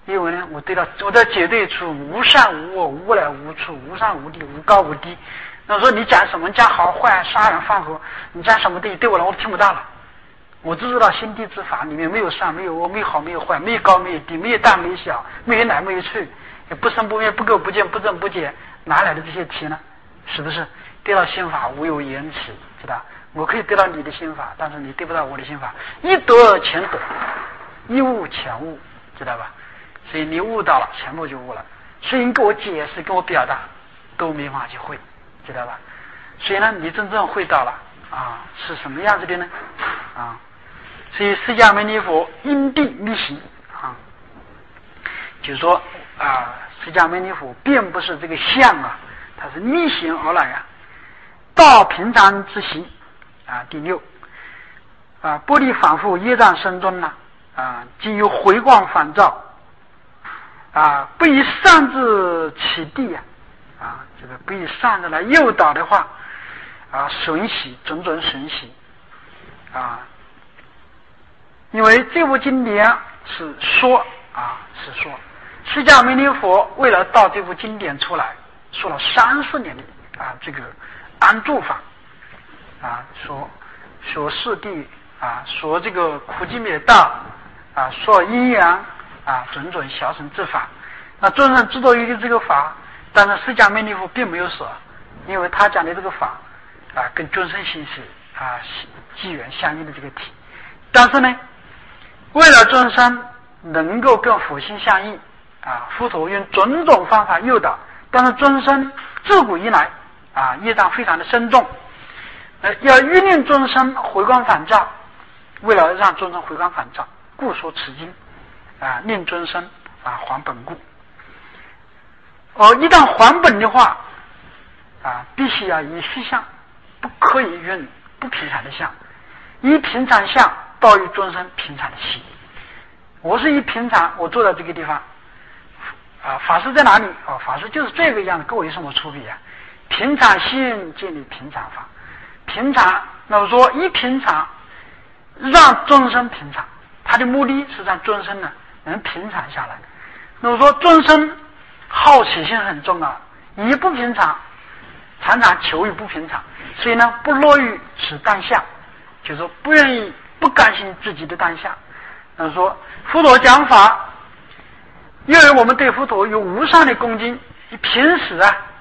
因为呢，我在绝对处无善无恶，无来无处，无上无地，无高无低。那说你讲什么讲好坏、杀人放火，你讲什么对我来我都听不到了。我只知道心地之法里面没有善没有恶，没有好没有坏，没有高没有低，没有大没有小，没有奶没有脆，也不生不灭，不垢不净，不增不减，哪来的这些题呢？是不是得到心法无有延迟？知道？我可以得到你的心法，但是你得不到我的心法。一得前得，一悟前悟，知道吧？所以你悟到了，全部就悟了。所以你给我解释，给我表达，都没法去会，知道吧？所以呢，你真正会到了啊，是什么样子的呢？啊，所以释迦牟尼佛因地密行啊，就是说啊，释迦牟尼佛并不是这个相啊，它是逆行而来啊，道平常之行啊。第六啊，玻璃反复业障深重呢啊，即有回光返照啊，不以善之起地啊，这个不以善的来诱导的话啊，损喜种种损喜啊。因为这部经典是说释迦牟尼佛为了到这部经典出来，说了30年的啊这个安住法啊，说四谛啊，说这个苦集灭道啊，说阴阳啊，种种小乘之法。那众生知道于这个法，但是释迦牟尼佛并没有说，因为他讲的这个法啊，跟众生心是啊机缘相应的这个体。但是呢，为了众生能够跟佛心相应啊，佛陀用种种方法诱导，但是众生自古以来啊业障非常的深重，要欲令众生回光返照，为了让众生回光返照，故说此经啊，令众生啊还本故。一旦还本的话啊，必须要以实相，不可以用不平常的相，以平常相到于众生平常的心。我是以平常，我坐在这个地方啊，法师在哪里啊？法师就是这个样子，跟我有什么区别啊？平常心建立平常法，平常，那么说以平常让众生平常，他的目的是让众生呢能平常下来。那么说众生好奇心很重啊，以不平常，常常求于不平常，所以呢不落于此当下，就是说不愿意不甘心自己的当下。那么说佛陀讲法，因为我们对佛陀有无上的恭敬，平时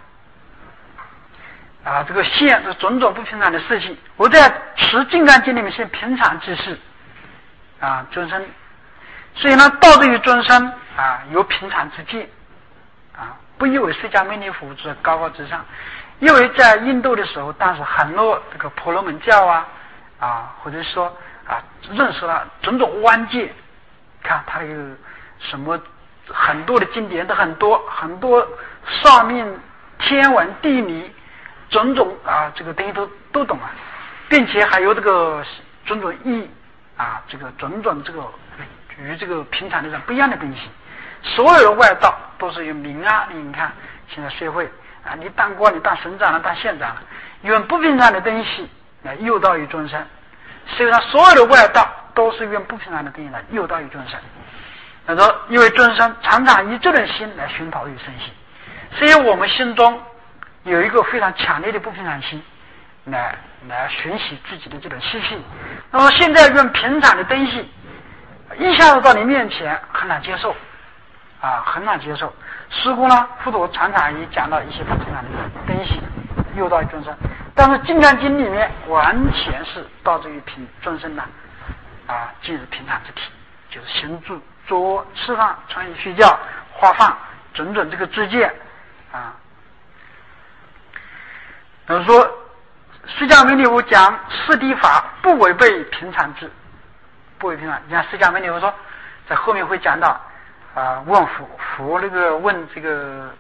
啊这个现这种种不平常的事情，我在持金刚经里面是平常之事啊众生，所以呢道德于众生啊有平常之见啊，不以为释迦牟尼佛是高高之上。因为在印度的时候，当时很多这个婆罗门教啊或者说啊认识了种种弯界，看他有什么很多的经典的很多上面天文地理种种啊这个东西都懂啊，并且还有这个种种意义啊，这个种种这个与这个平常的人不一样的东西。所有的外道都是有名啊，你看现在社会啊，你当官你当省长了当县长了，用不平常的东西来诱导于众生。实际上所有的外道都是用不平常的东西来诱导于众生。他说因为众生常常以这种心来熏陶于身心，所以我们心中有一个非常强烈的不平常心来寻习自己的这种习性。那么现在用平常的东西一下子到你面前很难接受啊，很难接受。似乎呢佛陀常常也讲到一些不平常的东西诱导于众生，但是《金刚经》里面完全是到这于众生呢啊进入平常之体，就是行住坐卧吃饭穿衣睡觉花放种种这个知见啊。比如说释迦牟尼佛讲四谛法不违背平常智，不违背平常。你看释迦牟尼佛说，在后面会讲到啊，问佛那个问这个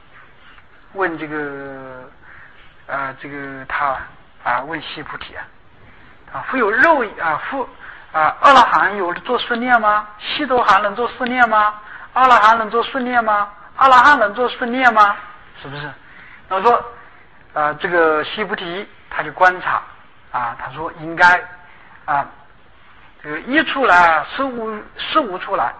他啊问须菩提啊，复有肉啊阿拉含有做顺念吗？悉陀含能做顺念吗？阿拉含能做顺念吗？阿拉含能做顺念吗？是不是？那么说这个须菩提他就观察啊，他说应该啊这个一出来事无出来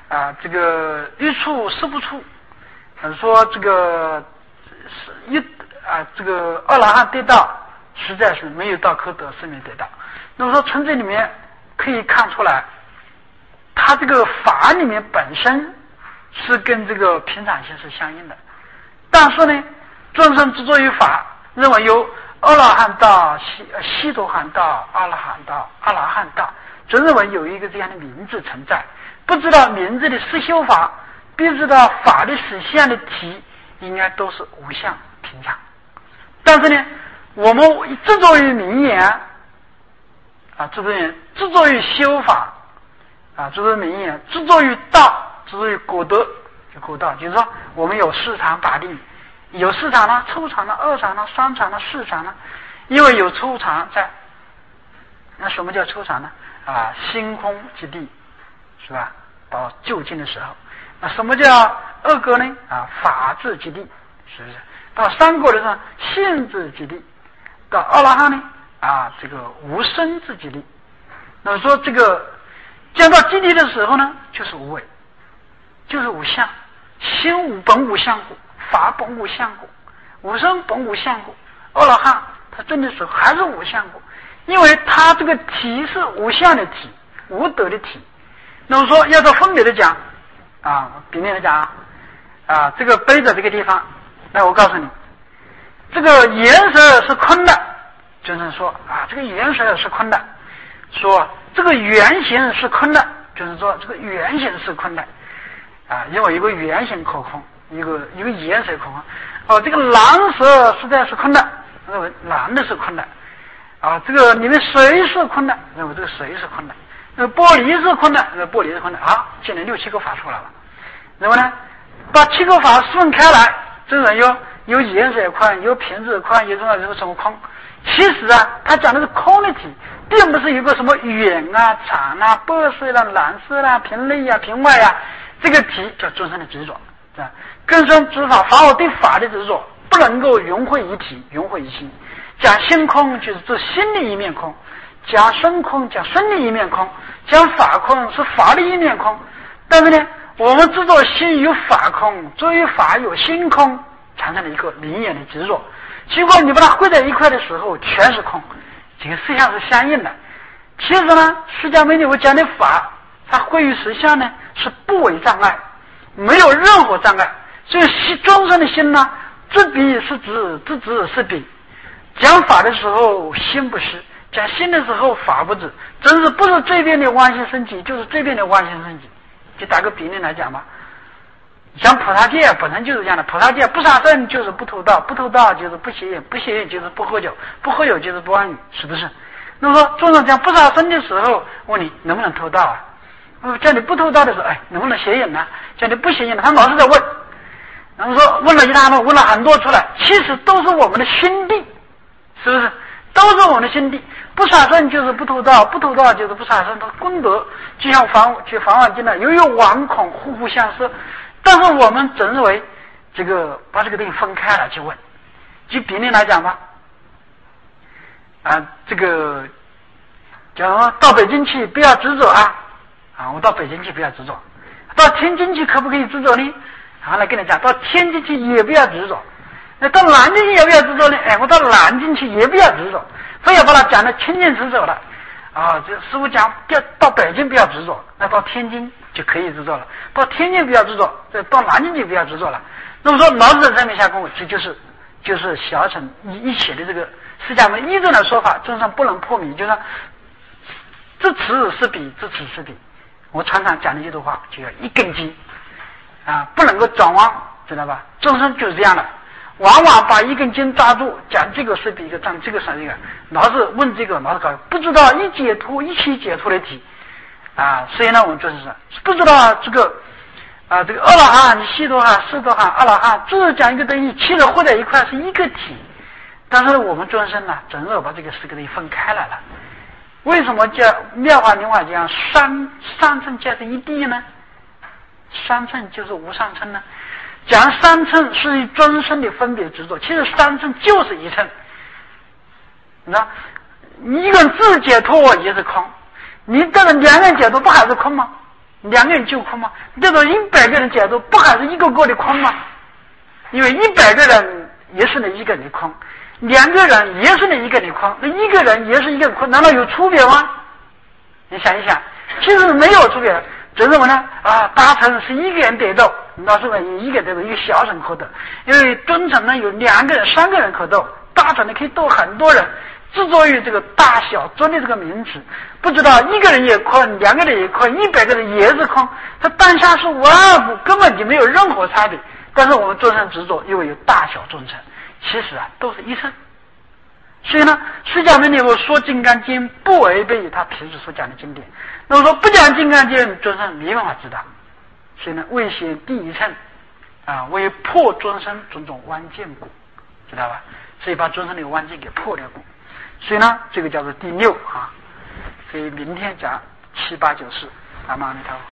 这个欲处是不处，说这个这个阿罗汉得道实在是没有道可得，是没得道。那么说从这里面可以看出来，他这个法里面本身是跟这个平常心是相应的，但是呢众生执着于法，认为有阿罗汉道、悉陀含道、阿罗汉道、阿罗汉道，总认为有一个这样的名字存在，不知道名字的实修法，不知道法的实相的体应该都是无相平常。但是呢我们执着于名言执着于修法执着于名言，执着于道，执着于果德，果道就是说我们有四常法定，有四常呢，初常呢，二常呢，三常呢，四常呢，因为有初常在。那什么叫初常呢？心空之地，是吧？到就近的时候。那什么叫二果呢？法治之地，是不是？到三果的时候，性质之地。到阿罗汉呢？这个无生之之地。那么说这个讲到基地的时候呢，就是无为，就是无相，心本无相故，法本无相故，无生本无相故。阿罗汉他真的是还是无相故，因为他这个体是无相的体，无德的体。那么说要做分别的讲比例来讲这个杯子这个地方，那我告诉你，这个颜色是空的，就是说这个颜色是空的，说这个圆形是空的，就是说这个圆形是空的因为一个圆形可空，一个颜色可空这个蓝色实在是空的，认为蓝的是空的这个里面水是空的，认为这个水是空的，那个玻璃是空的，那个玻璃是空的现在6、7个法出来了。那么呢把7个法分开来，这种有颜色空，有品质空，有什么空，其实他讲的是空的体，并不是有个什么远长白色蓝色平内平外这个体叫众生的执着根生执法，法我对法的执着不能够融会一体，融会一心。讲心空就是指心的一面空，讲身空讲身的一面空，讲法空是法的一面空。但是呢我们执着心有法空，作为法有心空，产生了一个明眼的执着，结果你把它汇在一块的时候全是空，这个实相是相应的。其实呢释迦牟尼佛讲的法，它汇于实相呢是不为障碍，没有任何障碍。所以众生的心呢，知彼是知，知知是彼。讲法的时候心不是，讲心的时候法不知，真是不是这边的妄心升起，就是这边的妄心升起。就打个比例来讲吧，像菩萨戒本身就是这样的，菩萨戒不杀生就是不偷盗，不偷盗就是不邪淫，不邪淫就是不喝酒，不喝酒就是不妄语，是不是？那么说众生讲不杀生的时候，问你能不能偷盗叫你不偷盗的时候，能不能邪淫呢？叫你不邪淫呢，他老是在问。然后说问了一大堆，问了很多出来，其实都是我们的心地，是不是？都是我们的心地。不杀生就是不偷盗，不偷盗就是不杀生，它功德就像梵网经呢，由于惶恐互不相识。但是我们总认为这个把这个东西分开了去问。举比例来讲吧，这个假如到北京去不要执着我到北京去不要执着，到天津去可不可以执着呢？然后来跟你讲，到天津去也不要执着，那到南京去也不要执着呢？我到南京去也不要执着，非要把它讲得清清楚楚了这师父讲到北京不要执着，那到天津就可以执着了，到天津不要执着，到南京就不要执着了。那么说老子在上面下功夫，这就是小乘一写的这个释迦牟尼一种的说法，众生不能破迷，就是说知此是彼，知此是彼。我常常讲的一句话，就叫一根筋不能够转弯，知道吧？众生就是这样的，往往把一根筋抓住，讲这个是比一个，讲这个是这个，老是问这个，老是搞，不知道一起解脱的体所以呢我们就是不知道这个这个阿罗汉、悉陀含、四陀含、阿罗汉，只是讲一个东西，其实混在一块是一个体。但是我们众生呢，整个把这个四个东西分开来了。为什么叫妙法名法讲三乘皆是一谛呢？三乘就是无上乘呢？讲三乘是众生的分别执着，其实三乘就是一乘。你知道，你一个人自解脱也是空，你这个两人解脱不还是空吗？ 2个人救空吗？这种100个人解读，不还是一个个的空吗？因为100个人也是那一个人的空，2个人也是那一个人的空，那一个人也是一个空，难道有区别吗？你想一想，其实没有区别。这是什么呢？大乘是一个人得斗，那是有一个得斗，一个小乘可斗。因为中乘呢有2个人、3个人可斗，大乘呢可以斗很多人。执着于这个大小尊的这个名词，不知道一个人也空，2个人也空，100个人也是空，它当下是无二不，根本就没有任何差别。但是我们众生执着，因为有大小众生，其实都是一生。所以呢，释迦牟尼佛说《金刚经》不违背他平时所讲的经典。那么说不讲《金刚经》，众生没办法知道。所以呢，为显第一乘为破众生种种顽见故，知道吧？所以把众生的顽境给破了故。所以呢，这个叫做第6所以明天讲7、8、9、10，阿弥陀佛。